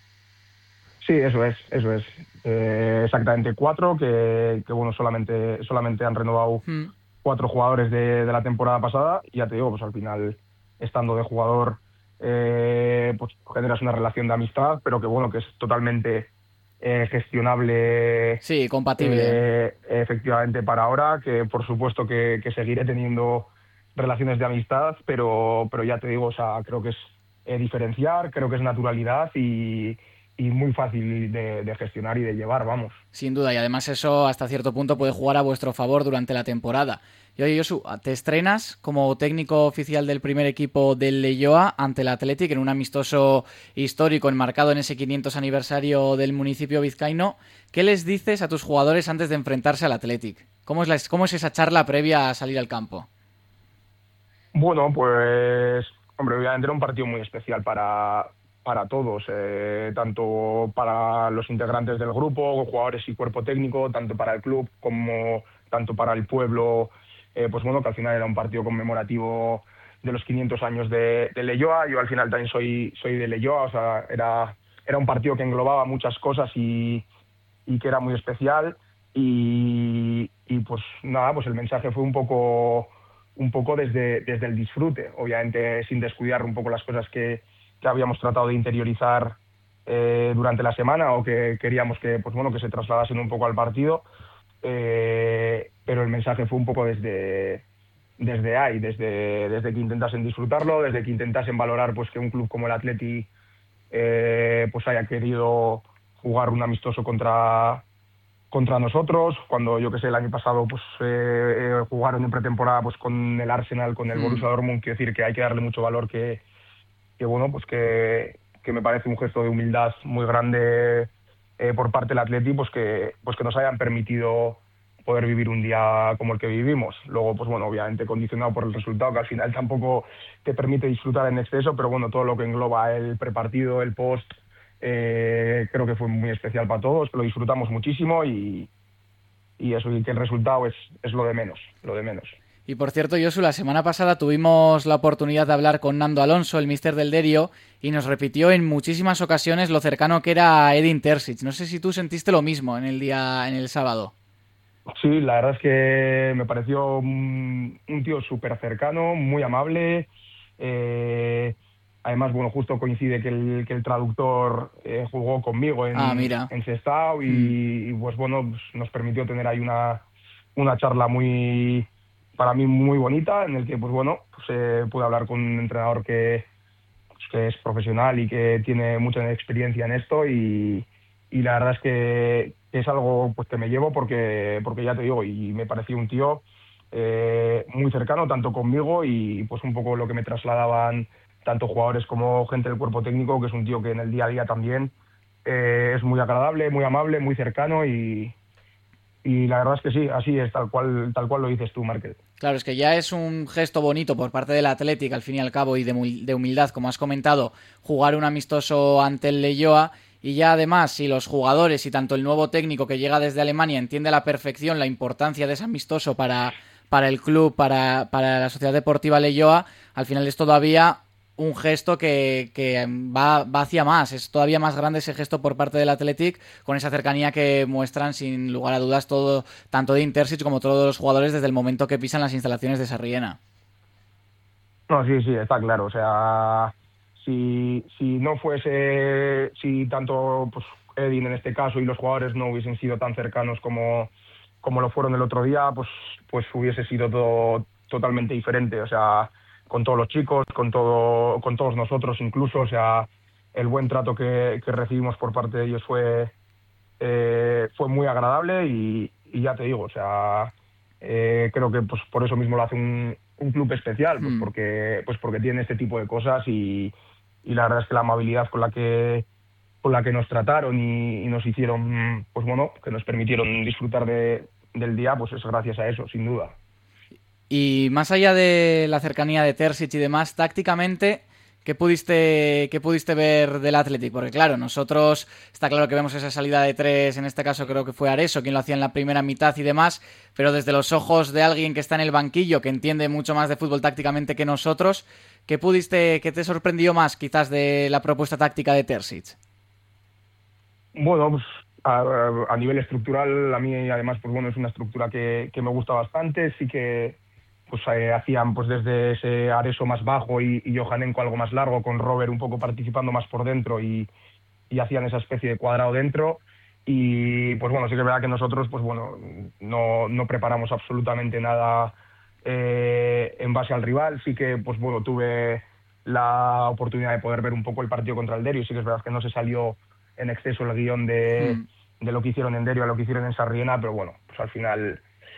Sí, eso es. Exactamente 4, que bueno, solamente han renovado 4 jugadores de la temporada pasada, y ya te digo, pues al final, estando de jugador, pues generas una relación de amistad, pero que bueno, que es totalmente gestionable. Sí, compatible. Efectivamente para ahora, que por supuesto que seguiré teniendo relaciones de amistad, pero ya te digo, o sea, creo que es diferenciar, creo que es naturalidad y muy fácil de gestionar y de llevar, vamos. Sin duda, y además eso hasta cierto punto puede jugar a vuestro favor durante la temporada. Y oye, Josu, te estrenas como técnico oficial del primer equipo del Leioa ante el Athletic en un amistoso histórico enmarcado en ese 500 aniversario del municipio vizcaíno. ¿Qué les dices a tus jugadores antes de enfrentarse al Athletic? ¿Cómo es esa charla previa a salir al campo? Bueno, pues, hombre, obviamente era un partido muy especial para todos, tanto para los integrantes del grupo, jugadores y cuerpo técnico, tanto para el club como tanto para el pueblo, pues bueno, que al final era un partido conmemorativo de los 500 años de Leioa. Yo al final también soy de Leioa, o sea, era era un partido que englobaba muchas cosas y que era muy especial y pues nada, pues el mensaje fue un poco desde el disfrute, obviamente sin descuidar un poco las cosas que habíamos tratado de interiorizar durante la semana o que queríamos que pues bueno que se trasladasen un poco al partido, pero el mensaje fue un poco desde ahí, desde que intentasen disfrutarlo, desde que intentasen valorar pues que un club como el Atleti pues haya querido jugar un amistoso contra nosotros, cuando yo que sé el año pasado pues jugaron en pretemporada pues con el Arsenal, con el Borussia Dortmund. Quiero decir que hay que darle mucho valor, que bueno pues que me parece un gesto de humildad muy grande por parte del Atleti, pues que nos hayan permitido poder vivir un día como el que vivimos. Luego, pues bueno, obviamente condicionado por el resultado, que al final tampoco te permite disfrutar en exceso, pero bueno, todo lo que engloba el prepartido, el post, creo que fue muy especial para todos, que lo disfrutamos muchísimo y eso, y que el resultado es lo de menos. Y por cierto, Josu, la semana pasada tuvimos la oportunidad de hablar con Nando Alonso, el míster del Derio, y nos repitió en muchísimas ocasiones lo cercano que era Edin Terzic. No sé si tú sentiste lo mismo en el sábado. Sí, la verdad es que me pareció un tío súper cercano, muy amable. Además, bueno, justo coincide que el traductor jugó conmigo en Sestao y pues bueno, pues nos permitió tener ahí una charla para mí muy bonita, en el que pues bueno, pues pude hablar con un entrenador que es profesional y que tiene mucha experiencia en esto y la verdad es que es algo pues que me llevo porque ya te digo, y me pareció un tío muy cercano tanto conmigo y pues un poco lo que me trasladaban tanto jugadores como gente del cuerpo técnico, que es un tío que en el día a día también es muy agradable, muy amable, muy cercano y la verdad es que sí, así es, tal cual lo dices tú, Márquez. Claro, es que ya es un gesto bonito por parte del Athletic, al fin y al cabo, y de humildad, como has comentado, jugar un amistoso ante el Leioa. Y ya además, si los jugadores y tanto el nuevo técnico que llega desde Alemania entiende a la perfección la importancia de ese amistoso para el club, para la Sociedad Deportiva Leioa, al final es todavía un gesto que va hacia más. Es todavía más grande ese gesto por parte del Athletic, con esa cercanía que muestran sin lugar a dudas todo, tanto de Terzic como todos los jugadores desde el momento que pisan las instalaciones de Sarriena. No, sí, está claro. O sea, si no fuese, si tanto pues Edin en este caso y los jugadores no hubiesen sido tan cercanos como lo fueron el otro día, pues hubiese sido todo totalmente diferente. O sea, con todos los chicos, con todos nosotros incluso, o sea, el buen trato que recibimos por parte de ellos fue muy agradable y ya te digo, o sea, creo que pues por eso mismo lo hace un club especial, pues porque tiene este tipo de cosas y la verdad es que la amabilidad con la que nos trataron y nos hicieron, pues bueno, que nos permitieron disfrutar del día, pues es gracias a eso, sin duda. Y más allá de la cercanía de Terzic y demás, tácticamente, ¿qué pudiste ver del Athletic? Porque claro, nosotros está claro que vemos esa salida de tres, en este caso creo que fue Areso quien lo hacía en la primera mitad y demás, pero desde los ojos de alguien que está en el banquillo, que entiende mucho más de fútbol tácticamente que nosotros, ¿qué te sorprendió más quizás de la propuesta táctica de Terzic? Bueno, pues a nivel estructural, a mí además pues bueno, es una estructura que me gusta bastante. Sí que pues hacían pues desde ese Areso más bajo y Johannenko algo más largo, con Robert un poco participando más por dentro y hacían esa especie de cuadrado dentro. Y pues bueno, sí que es verdad que nosotros pues bueno, no preparamos absolutamente nada en base al rival. Sí que pues bueno, tuve la oportunidad de poder ver un poco el partido contra el Derio y sí que es verdad que no se salió en exceso el guión de lo que hicieron en Derio a lo que hicieron en Sarriena, pero bueno, pues al final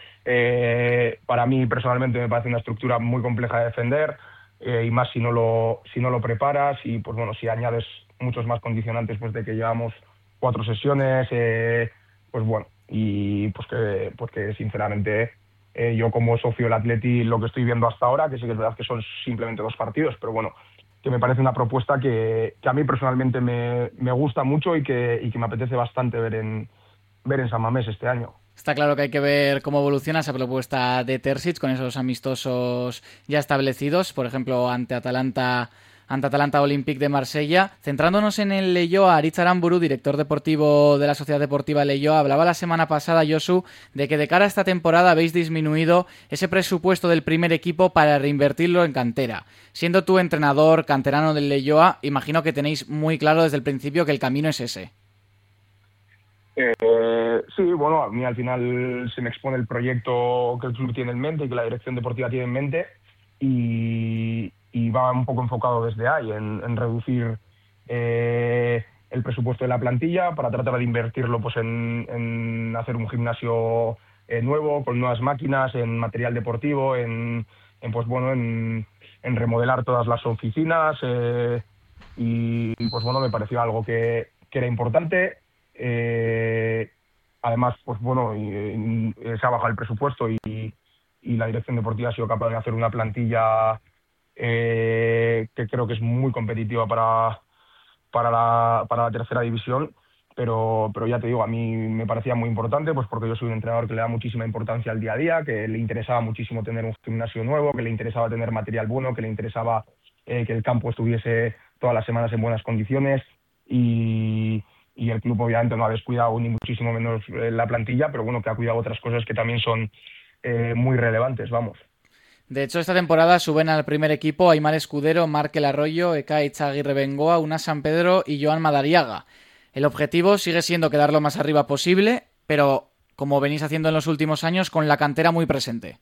para mí personalmente me parece una estructura muy compleja de defender y más si no lo preparas y pues bueno, si añades muchos más condicionantes pues de que llevamos 4 sesiones, pues bueno, y pues porque sinceramente yo como socio del Atleti lo que estoy viendo hasta ahora, que sí que es verdad que son simplemente 2 partidos, pero bueno, que me parece una propuesta que a mí personalmente me gusta mucho y que me apetece bastante ver en San Mamés este año. Está claro que hay que ver cómo evoluciona esa propuesta de Terzic con esos amistosos ya establecidos. Por ejemplo, ante Atalanta ante Atalanta Olympique de Marsella. Centrándonos en el Leioa, Aritz Aramburu, director deportivo de la Sociedad Deportiva Leioa, hablaba la semana pasada, Josu, de que de cara a esta temporada habéis disminuido ese presupuesto del primer equipo para reinvertirlo en cantera. Siendo tú entrenador canterano del Leioa, imagino que tenéis muy claro desde el principio que el camino es ese. Sí, bueno, a mí al final se me expone el proyecto que el club tiene en mente y que la dirección deportiva tiene en mente y va un poco enfocado desde ahí en reducir el presupuesto de la plantilla para tratar de invertirlo pues en hacer un gimnasio nuevo, con nuevas máquinas, en material deportivo, en remodelar todas las oficinas y pues bueno, me pareció algo que era importante. Además, pues bueno, se ha bajado el presupuesto y la dirección deportiva ha sido capaz de hacer una plantilla que creo que es muy competitiva para la tercera división, pero ya te digo, a mí me parecía muy importante, pues porque yo soy un entrenador que le da muchísima importancia al día a día, que le interesaba muchísimo tener un gimnasio nuevo, que le interesaba tener material bueno, que le interesaba que el campo estuviese todas las semanas en buenas condiciones y el club obviamente no ha descuidado ni muchísimo menos la plantilla, pero bueno, que ha cuidado otras cosas que también son muy relevantes, vamos. De hecho, esta temporada suben al primer equipo Aimar Escudero, Markel Arroyo, Ekaich Aguirre Bengoa, Una San Pedro y Joan Madariaga. El objetivo sigue siendo quedar lo más arriba posible, pero como venís haciendo en los últimos años, con la cantera muy presente.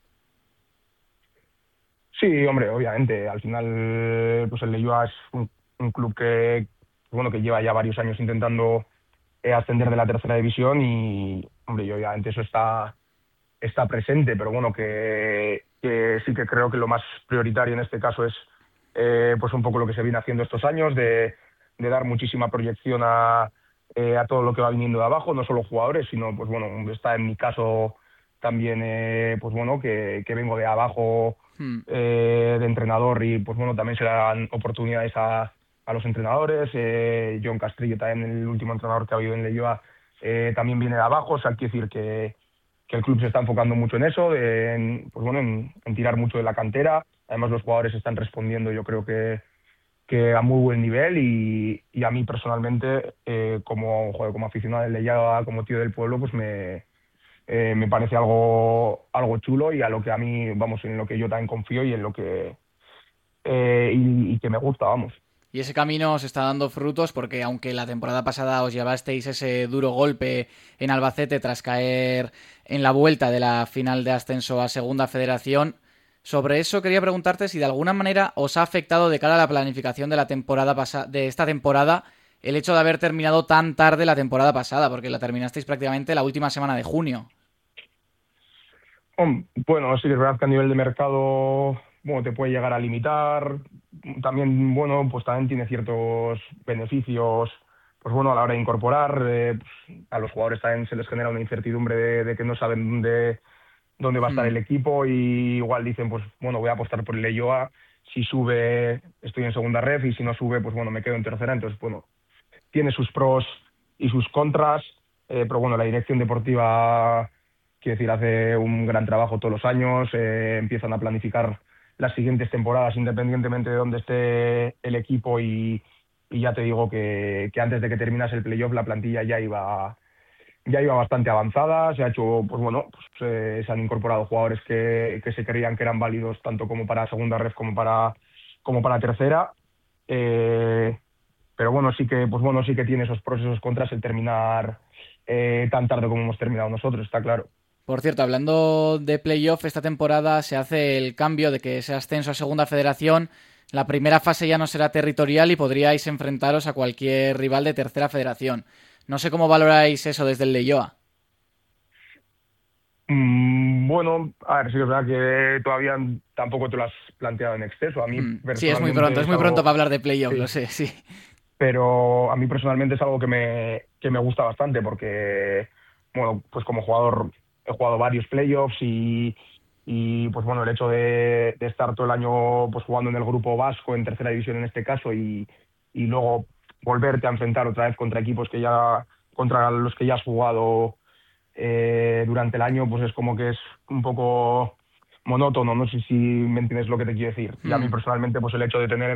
Sí, hombre, obviamente. Al final, pues el Leioa es un club que lleva ya varios años intentando ascender de la tercera división y, hombre, obviamente eso está presente, pero bueno, que sí que creo que lo más prioritario en este caso es pues un poco lo que se viene haciendo estos años, de dar muchísima proyección a todo lo que va viniendo de abajo, no solo jugadores, sino, pues bueno, está en mi caso también, pues bueno, que vengo de abajo de entrenador y, pues bueno, también se dan oportunidades a los entrenadores. John Castrillo, también el último entrenador que ha habido en Leioa, también viene de abajo. O sea, quiere decir que el club se está enfocando mucho en eso, en tirar mucho de la cantera. Además, los jugadores están respondiendo, yo creo que a muy buen nivel y a mí personalmente, como aficionado del Leioa, como tío del pueblo, pues me parece algo chulo y a lo que a mí, vamos, en lo que yo también confío y en lo que y que me gusta, vamos. Y ese camino os está dando frutos porque aunque la temporada pasada os llevasteis ese duro golpe en Albacete tras caer en la vuelta de la final de ascenso a Segunda Federación, sobre eso quería preguntarte si de alguna manera os ha afectado de cara a la planificación de la temporada de esta temporada el hecho de haber terminado tan tarde la temporada pasada, porque la terminasteis prácticamente la última semana de junio. Bueno, sí que es verdad que a nivel de mercado, bueno, te puede llegar a limitar. También, bueno, pues también tiene ciertos beneficios, pues bueno, a la hora de incorporar. A los jugadores también se les genera una incertidumbre de que no saben dónde va a estar el equipo y igual dicen, pues bueno, voy a apostar por el Leioa. Si sube, estoy en segunda ref y si no sube, pues bueno, me quedo en tercera. Entonces, bueno, tiene sus pros y sus contras, pero bueno, la dirección deportiva, quiero decir, hace un gran trabajo todos los años, empiezan a planificar las siguientes temporadas independientemente de dónde esté el equipo y ya te digo que antes de que terminase el playoff la plantilla ya iba bastante avanzada. Se ha hecho, pues bueno, se han incorporado jugadores que se creían que eran válidos tanto como para segunda ref como para tercera. Pero bueno, sí que tiene esos pros y esos contras el terminar tan tarde como hemos terminado nosotros, está claro. Por cierto, hablando de playoff, esta temporada se hace el cambio de que ese ascenso a Segunda Federación, la primera fase ya no será territorial y podríais enfrentaros a cualquier rival de Tercera Federación. No sé cómo valoráis eso desde el Leioa. Bueno, a ver, sí que es verdad que todavía tampoco te lo has planteado en exceso. A mí personalmente sí, es muy pronto para hablar de playoff, sí. Lo sé, sí. Pero a mí personalmente es algo que me gusta bastante porque, bueno, pues como jugador he jugado varios playoffs y pues bueno, el hecho de estar todo el año pues jugando en el grupo vasco, en tercera división en este caso, y luego volverte a enfrentar otra vez contra equipos contra los que ya has jugado durante el año, pues es como que es un poco monótono. No sé si me entiendes lo que te quiero decir. Y a mí personalmente, pues el hecho de tener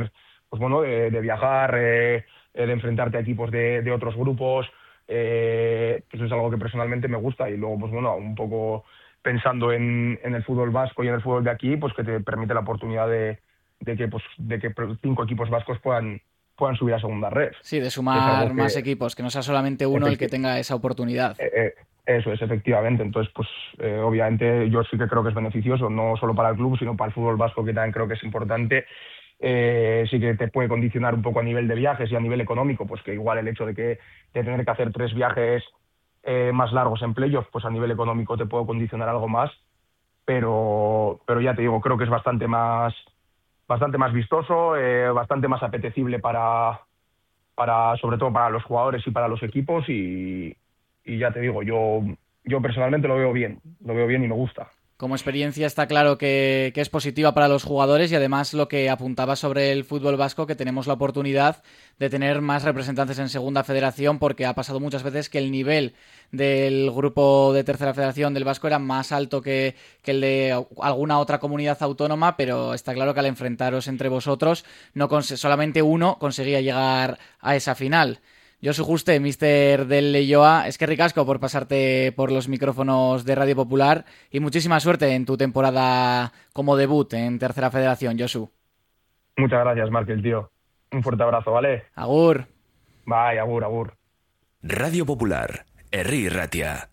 pues bueno, de viajar, de enfrentarte a equipos de otros grupos. Eso es algo que personalmente me gusta, y luego pues bueno, un poco pensando en el fútbol vasco y en el fútbol de aquí, pues que te permite la oportunidad de que 5 equipos vascos puedan subir a segunda red. Sí, de sumar más equipos, que no sea solamente uno el que tenga esa oportunidad. Eso es, efectivamente. Entonces, pues obviamente yo sí que creo que es beneficioso, no solo para el club, sino para el fútbol vasco, que también creo que es importante. Sí que te puede condicionar un poco a nivel de viajes y a nivel económico, pues que igual el hecho de tener que hacer 3 viajes más largos en playoff, pues a nivel económico te puede condicionar algo más, pero ya te digo, creo que es bastante más vistoso, bastante más apetecible para sobre todo para los jugadores y para los equipos, y ya te digo, yo personalmente lo veo bien y me gusta. Como experiencia está claro que es positiva para los jugadores, y además lo que apuntaba sobre el fútbol vasco, que tenemos la oportunidad de tener más representantes en Segunda Federación, porque ha pasado muchas veces que el nivel del grupo de Tercera Federación del vasco era más alto que el de alguna otra comunidad autónoma, pero está claro que al enfrentaros entre vosotros solamente uno conseguía llegar a esa final. Josu Juste, míster del Leioa, es que ricasco por pasarte por los micrófonos de Radio Popular, y muchísima suerte en tu temporada como debut en Tercera Federación, Josu. Muchas gracias, Markel, tío. Un fuerte abrazo, ¿vale? Agur. Bye, agur. Radio Popular, Herri Ratia.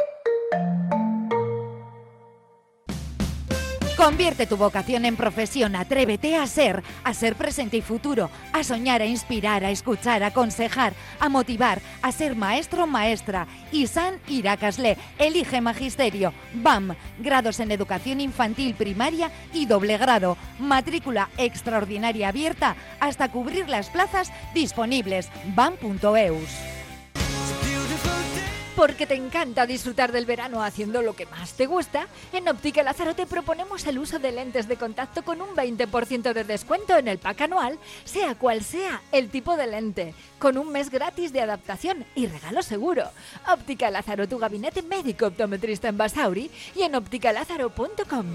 Convierte tu vocación en profesión, atrévete a ser presente y futuro, a soñar, a inspirar, a escuchar, a aconsejar, a motivar, a ser maestro o maestra. Izan irakasle, elige magisterio. BAM, grados en educación infantil, primaria y doble grado. Matrícula extraordinaria abierta hasta cubrir las plazas disponibles. BAM.eus. Porque te encanta disfrutar del verano haciendo lo que más te gusta, en Óptica Lázaro te proponemos el uso de lentes de contacto con un 20% de descuento en el pack anual, sea cual sea el tipo de lente, con un mes gratis de adaptación y regalo seguro. Óptica Lázaro, tu gabinete médico optometrista en Basauri, y en opticalázaro.com.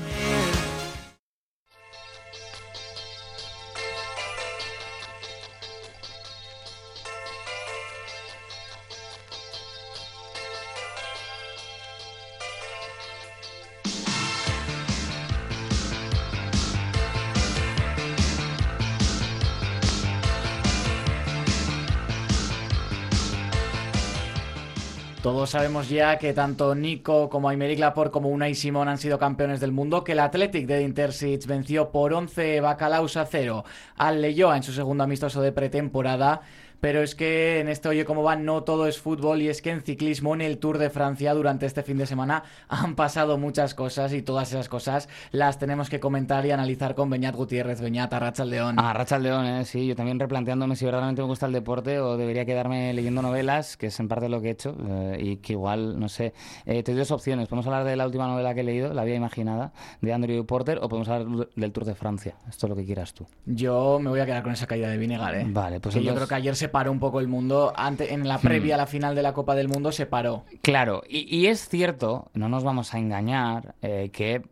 Todos sabemos ya que tanto Nico como Aymeric Laporte como Unai Simón han sido campeones del mundo, que el Athletic de Intersics venció por 11 bacalaos a 0 al Leioa en su segundo amistoso de pretemporada. Pero es que en este Oye Cómo Va no todo es fútbol, y es que en ciclismo, en el Tour de Francia, durante este fin de semana han pasado muchas cosas, y todas esas cosas las tenemos que comentar y analizar con Beñat Gutiérrez. Beñat, arratsaldeon. Arratsaldeon, sí, yo también replanteándome si verdaderamente me gusta el deporte o debería quedarme leyendo novelas, que es en parte lo que he hecho, y que igual, no sé, te doy 2 opciones. Podemos hablar de la última novela que he leído, La vida imaginada, de Andrew Porter, o podemos hablar del Tour de Francia. Esto es lo que quieras tú. Yo me voy a quedar con esa caída de Vinegar, Vale, pues que entonces... yo creo que ayer se paró un poco el mundo, en la previa a la final de la Copa del Mundo se paró. Claro, y es cierto, no nos vamos a engañar, que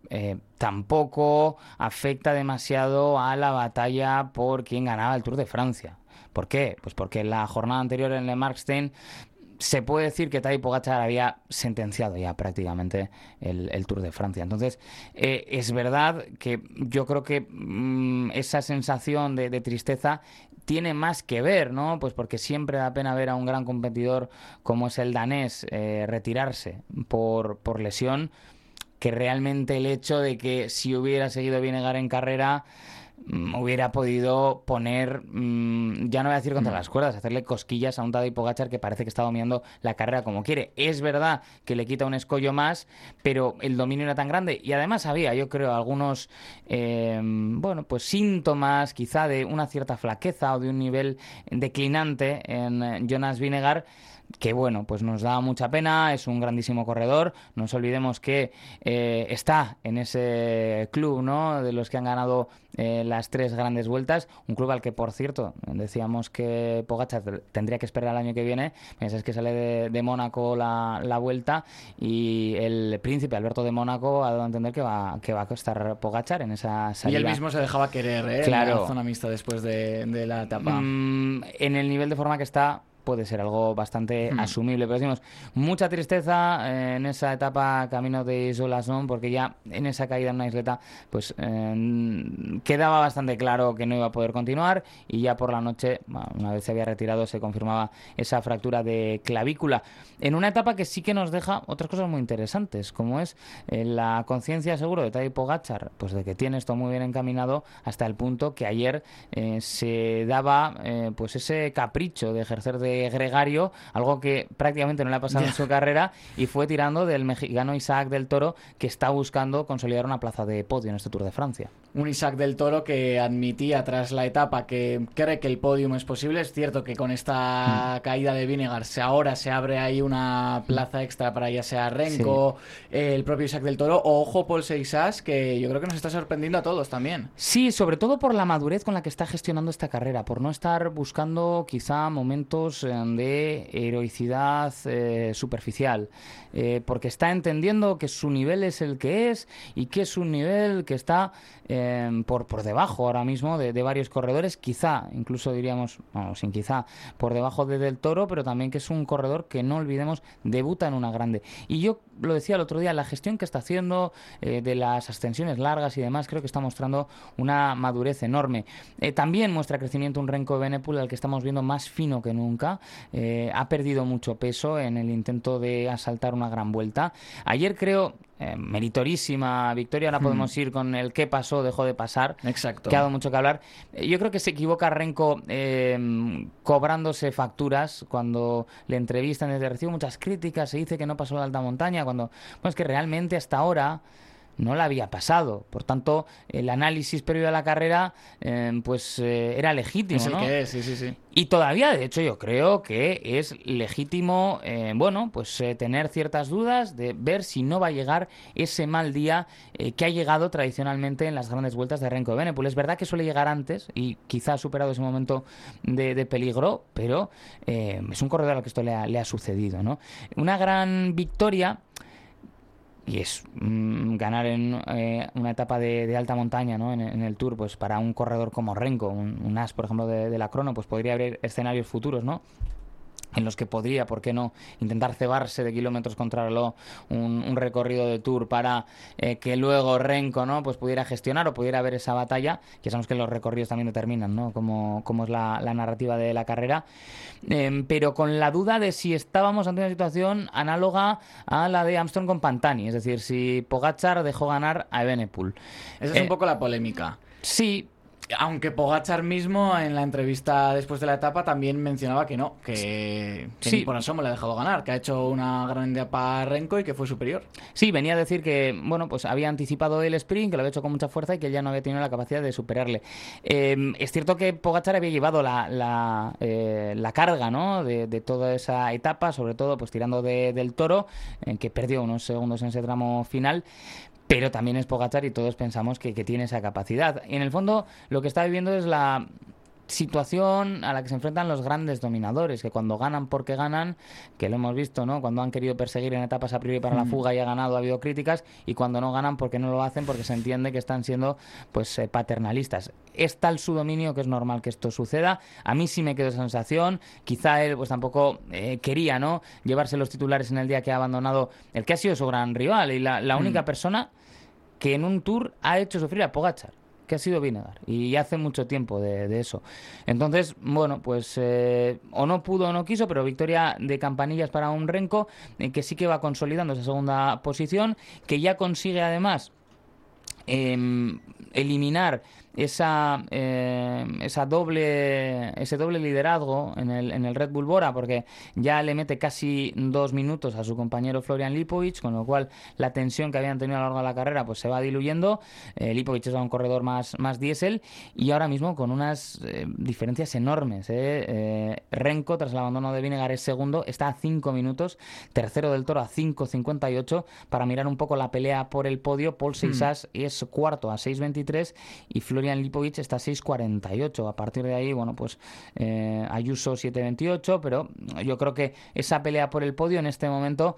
tampoco afecta demasiado a la batalla por quién ganaba el Tour de Francia. ¿Por qué? Pues porque en la jornada anterior en Le Markstein se puede decir que Tadej Pogačar había sentenciado ya prácticamente el Tour de Francia. Entonces, es verdad que yo creo que esa sensación de tristeza tiene más que ver, ¿no? Pues porque siempre da pena ver a un gran competidor como es el danés retirarse por lesión, que realmente el hecho de que si hubiera seguido Vinegar en carrera hubiera podido poner, ya no voy a decir contra las cuerdas, hacerle cosquillas a un Tadej Pogačar que parece que está dominando la carrera como quiere. Es verdad que le quita un escollo más, pero el dominio era tan grande, y además había, yo creo, algunos pues síntomas quizá de una cierta flaqueza o de un nivel declinante en Jonas Vingegaard, que bueno, pues nos da mucha pena, es un grandísimo corredor. No nos olvidemos que está en ese club, ¿no?, de los que han ganado las 3 grandes vueltas, un club al que, por cierto, decíamos que Pogačar tendría que esperar el año que viene. Es que sale de Mónaco la vuelta, y el príncipe Alberto de Mónaco ha dado a entender que va a estar Pogačar en esa salida. Y él mismo se dejaba querer, claro, en la zona mixta después de la etapa. En el nivel de forma que está, puede ser algo bastante asumible, pero decimos, mucha tristeza en esa etapa camino de Isolasson, porque ya en esa caída en una isleta pues quedaba bastante claro que no iba a poder continuar, y ya por la noche, una vez se había retirado, se confirmaba esa fractura de clavícula, en una etapa que sí que nos deja otras cosas muy interesantes, como es la conciencia, seguro, de Tadej Pogačar, pues de que tiene esto muy bien encaminado, hasta el punto que ayer se daba pues ese capricho de ejercer de gregario, algo que prácticamente no le ha pasado en su carrera, y fue tirando del mexicano Isaac del Toro, que está buscando consolidar una plaza de podio en este Tour de Francia. Un Isaac del Toro que admitía tras la etapa que cree que el podium es posible. Es cierto que con esta caída de Vinegar ahora se abre ahí una plaza extra para ya sea Renko, el propio Isaac del Toro, o ojo Paul Seixas, que yo creo que nos está sorprendiendo a todos también. Sí, sobre todo por la madurez con la que está gestionando esta carrera, por no estar buscando quizá momentos de heroicidad superficial, porque está entendiendo que su nivel es el que es, y que es un nivel que está por debajo ahora mismo de varios corredores, quizá, incluso diríamos, no, sin quizá, por debajo de Del Toro, pero también que es un corredor que, no olvidemos, debuta en una grande. Y yo lo decía el otro día, la gestión que está haciendo de las ascensiones largas y demás, creo que está mostrando una madurez enorme. También muestra crecimiento un Renko Evenepoel, al que estamos viendo más fino que nunca. Ha perdido mucho peso en el intento de asaltar una gran vuelta. Ayer creo, meritorísima victoria, ahora podemos ir con el qué pasó, dejó de pasar. Exacto. Que ha dado mucho que hablar. Yo creo que se equivoca Renko cobrándose facturas cuando le entrevistan, desde recibe muchas críticas, se dice que no pasó la alta montaña, cuando es que realmente hasta ahora no la había pasado. Por tanto, el análisis previo a la carrera era legítimo, es el ¿no? que es, sí. Y todavía, de hecho, yo creo que es legítimo tener ciertas dudas de ver si no va a llegar ese mal día que ha llegado tradicionalmente en las grandes vueltas de Renko Evenepoel. Es verdad que suele llegar antes y quizá ha superado ese momento de peligro, pero es un corredor al que esto le ha sucedido, ¿no? Una gran victoria, y es ganar en una etapa de alta montaña, ¿no?, en el Tour, pues para un corredor como Renko, un as, por ejemplo, de la crono, pues podría haber escenarios futuros, ¿no?, en los que podría, ¿por qué no?, intentar cebarse de kilómetros contra reloj un recorrido de Tour para que luego Renko, ¿no?, pues pudiera gestionar o pudiera haber esa batalla. Ya sabemos que los recorridos también determinan, ¿no?, cómo es la narrativa de la carrera, pero con la duda de si estábamos ante una situación análoga a la de Armstrong con Pantani, es decir, si Pogačar dejó ganar a Evenepoel. Esa es un poco la polémica. Sí. Aunque Pogačar mismo en la entrevista después de la etapa también mencionaba que no, que sí, por asomo le ha dejado ganar, que ha hecho una gran etapa a Renko y que fue superior. Sí, venía a decir que pues había anticipado el sprint, que lo había hecho con mucha fuerza y que él ya no había tenido la capacidad de superarle. Es cierto que Pogačar había llevado la carga, ¿no?, de toda esa etapa, sobre todo pues tirando del Toro, que perdió unos segundos en ese tramo final. Pero también es Pogačar y todos pensamos que tiene esa capacidad. Y en el fondo lo que está viviendo es la situación a la que se enfrentan los grandes dominadores, que cuando ganan porque ganan, que lo hemos visto, ¿no?, cuando han querido perseguir en etapas a priori para la fuga y ha ganado, ha habido críticas, y cuando no ganan porque no lo hacen, porque se entiende que están siendo pues paternalistas. Es tal su dominio que es normal que esto suceda. A mí sí me quedó esa sensación. Quizá él pues tampoco quería, ¿no?, llevarse los titulares en el día que ha abandonado el que ha sido su gran rival y la única persona que en un Tour ha hecho sufrir a Pogačar, que ha sido Vinegar, y hace mucho tiempo de eso. Entonces, pues o no pudo o no quiso, pero victoria de campanillas para un Renko, que sí que va consolidando esa segunda posición, que ya consigue además eliminar ese doble liderazgo en el Red Bull Bora, porque ya le mete casi 2 minutos a su compañero Florian Lipovic, con lo cual la tensión que habían tenido a lo largo de la carrera pues se va diluyendo. Lipovic es un corredor más diésel, y ahora mismo con unas diferencias enormes. Renko, tras el abandono de Vinegar, es segundo, está a 5 minutos, tercero del Toro a 5.58. Para mirar un poco la pelea por el podio, Paul Seixas es cuarto a 6.23 y Florian Lipovic está a 6.48. A partir de ahí, bueno, pues Ayuso 7.28, pero yo creo que esa pelea por el podio en este momento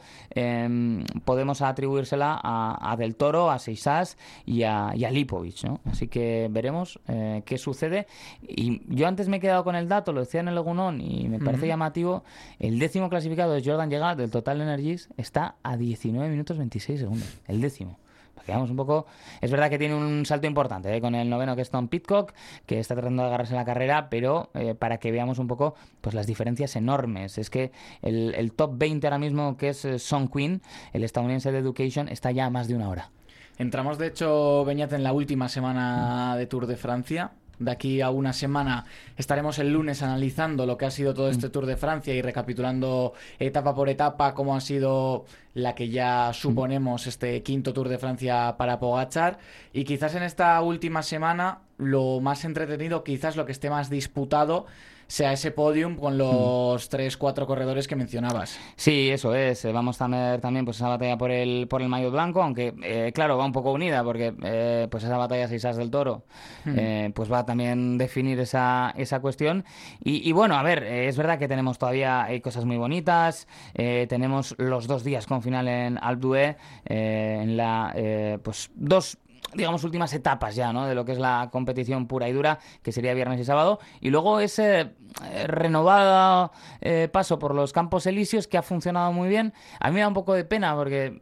podemos atribuírsela a Del Toro, a Seixas y a Lipovic, ¿no? Así que veremos qué sucede. Y yo antes me he quedado con el dato, lo decía en el Legunón y me parece llamativo. El 10º clasificado es Jordan Gerard del Total Energies, está a 19 minutos 26 segundos, el 10º. Quedamos un poco. Es verdad que tiene un salto importante, con el 9º, que es Tom Pidcock, que está tratando de agarrarse en la carrera, pero para que veamos un poco pues las diferencias enormes. Es que el top 20 ahora mismo, que es Son Quinn, el estadounidense de Education, está ya a más de 1 hora. Entramos, de hecho, Beñat, en la última semana de Tour de Francia. De aquí a una semana estaremos el lunes analizando lo que ha sido todo este Tour de Francia y recapitulando etapa por etapa cómo ha sido la que ya suponemos este 5º Tour de Francia para Pogačar. Y quizás en esta última semana lo más entretenido, quizás lo que esté más disputado, sea ese podium con los 3-4 corredores que mencionabas. Sí, eso es. Vamos a ver también pues esa batalla por el maillot blanco, aunque claro, va un poco unida, porque pues esa batalla Seixas del Toro pues va a también definir esa cuestión. Y bueno, a ver, es verdad que tenemos todavía cosas muy bonitas. Tenemos los 2 días con final en Alpe d'Huez, en la pues 2, digamos, últimas etapas ya, ¿no?, de lo que es la competición pura y dura, que sería viernes y sábado, y luego ese renovado paso por los Campos Elíseos, que ha funcionado muy bien. A mí me da un poco de pena, porque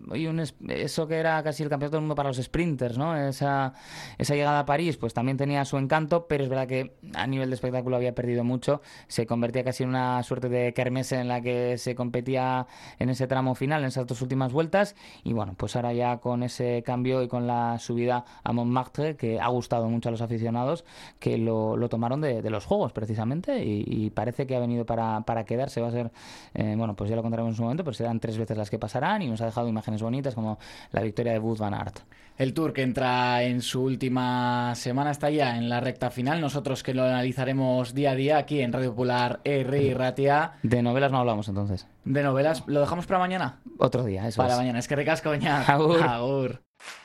eso que era casi el campeonato del mundo para los sprinters, ¿no?, esa llegada a París, pues también tenía su encanto, pero es verdad que a nivel de espectáculo había perdido mucho. Se convertía casi en una suerte de kermesse en la que se competía en ese tramo final, en esas 2 últimas vueltas, y bueno, pues ahora ya con ese cambio y con la subida a Montmartre, que ha gustado mucho a los aficionados, que lo tomaron de los Juegos precisamente, y parece que ha venido para quedarse. Va a ser, bueno, pues ya lo contaremos en su momento, pero serán 3 veces las que pasarán, y nos ha dejado imágenes bonitas como la victoria de Wout van Aert. El Tour, que entra en su última semana, está ya en la recta final. Nosotros que lo analizaremos día a día aquí en Radio Popular Herri Ratia. De novelas no hablamos, entonces. De novelas, ¿lo dejamos para mañana? Otro día, eso para es. Mañana. Es que ricasco, Beñat. Agur. Agur.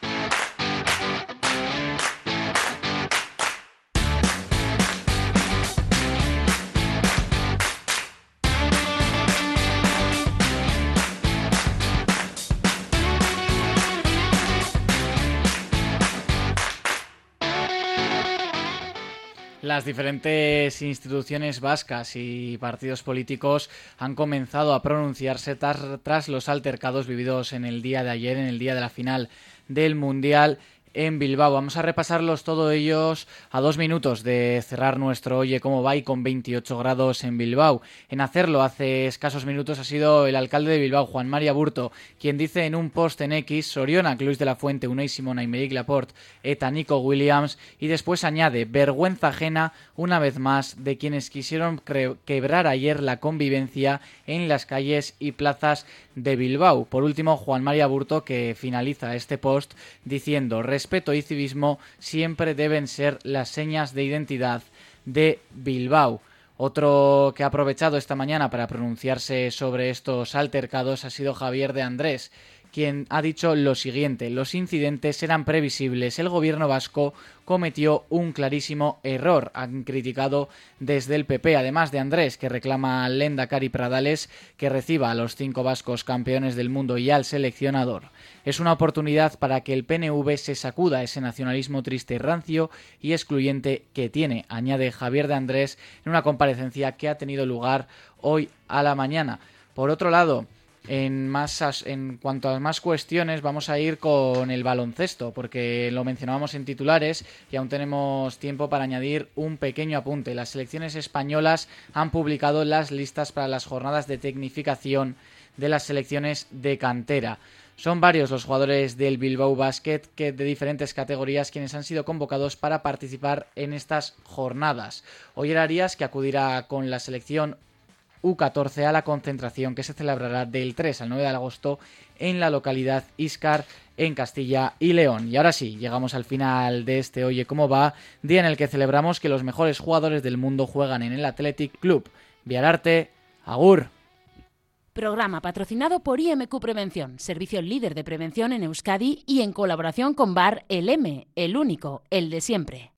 Las diferentes instituciones vascas y partidos políticos han comenzado a pronunciarse tras los altercados vividos en el día de ayer, en el día de la final del Mundial en Bilbao. Vamos a repasarlos todos ellos a 2 minutos de cerrar nuestro Oye Cómo Va, y con 28 grados en Bilbao. En hacerlo hace escasos minutos ha sido el alcalde de Bilbao, Juan Mari Aburto, quien dice en un post en X: Sorionak, Luis de la Fuente, Unai Simona, Aymeric Laporte, eta Nico Williams, y después añade: vergüenza ajena una vez más de quienes quisieron quebrar ayer la convivencia en las calles y plazas de Bilbao. Por último, Juan Mari Aburto, que finaliza este post diciendo: respeto y civismo siempre deben ser las señas de identidad de Bilbao. Otro que ha aprovechado esta mañana para pronunciarse sobre estos altercados ha sido Javier de Andrés, quien ha dicho lo siguiente: los incidentes eran previsibles, el gobierno vasco cometió un clarísimo error. Han criticado desde el PP, además de Andrés, que reclama al Lehendakari Pradales que reciba a los 5 vascos campeones del mundo y al seleccionador. Es una oportunidad para que el PNV se sacuda ese nacionalismo triste, rancio y excluyente que tiene, añade Javier de Andrés en una comparecencia que ha tenido lugar hoy a la mañana. Por otro lado, en cuanto a más cuestiones, vamos a ir con el baloncesto, porque lo mencionábamos en titulares y aún tenemos tiempo para añadir un pequeño apunte. Las selecciones españolas han publicado las listas para las jornadas de tecnificación de las selecciones de cantera. Son varios los jugadores del Bilbao Basket de diferentes categorías quienes han sido convocados para participar en estas jornadas. Oyer Arias, que acudirá con la selección U14 a la concentración que se celebrará del 3 al 9 de agosto en la localidad Íscar, en Castilla y León. Y ahora sí, llegamos al final de este Oye Cómo Va, día en el que celebramos que los mejores jugadores del mundo juegan en el Athletic Club. Viararte, agur. Programa patrocinado por IMQ Prevención, servicio líder de prevención en Euskadi y en colaboración con Bar El M, el único, el de siempre.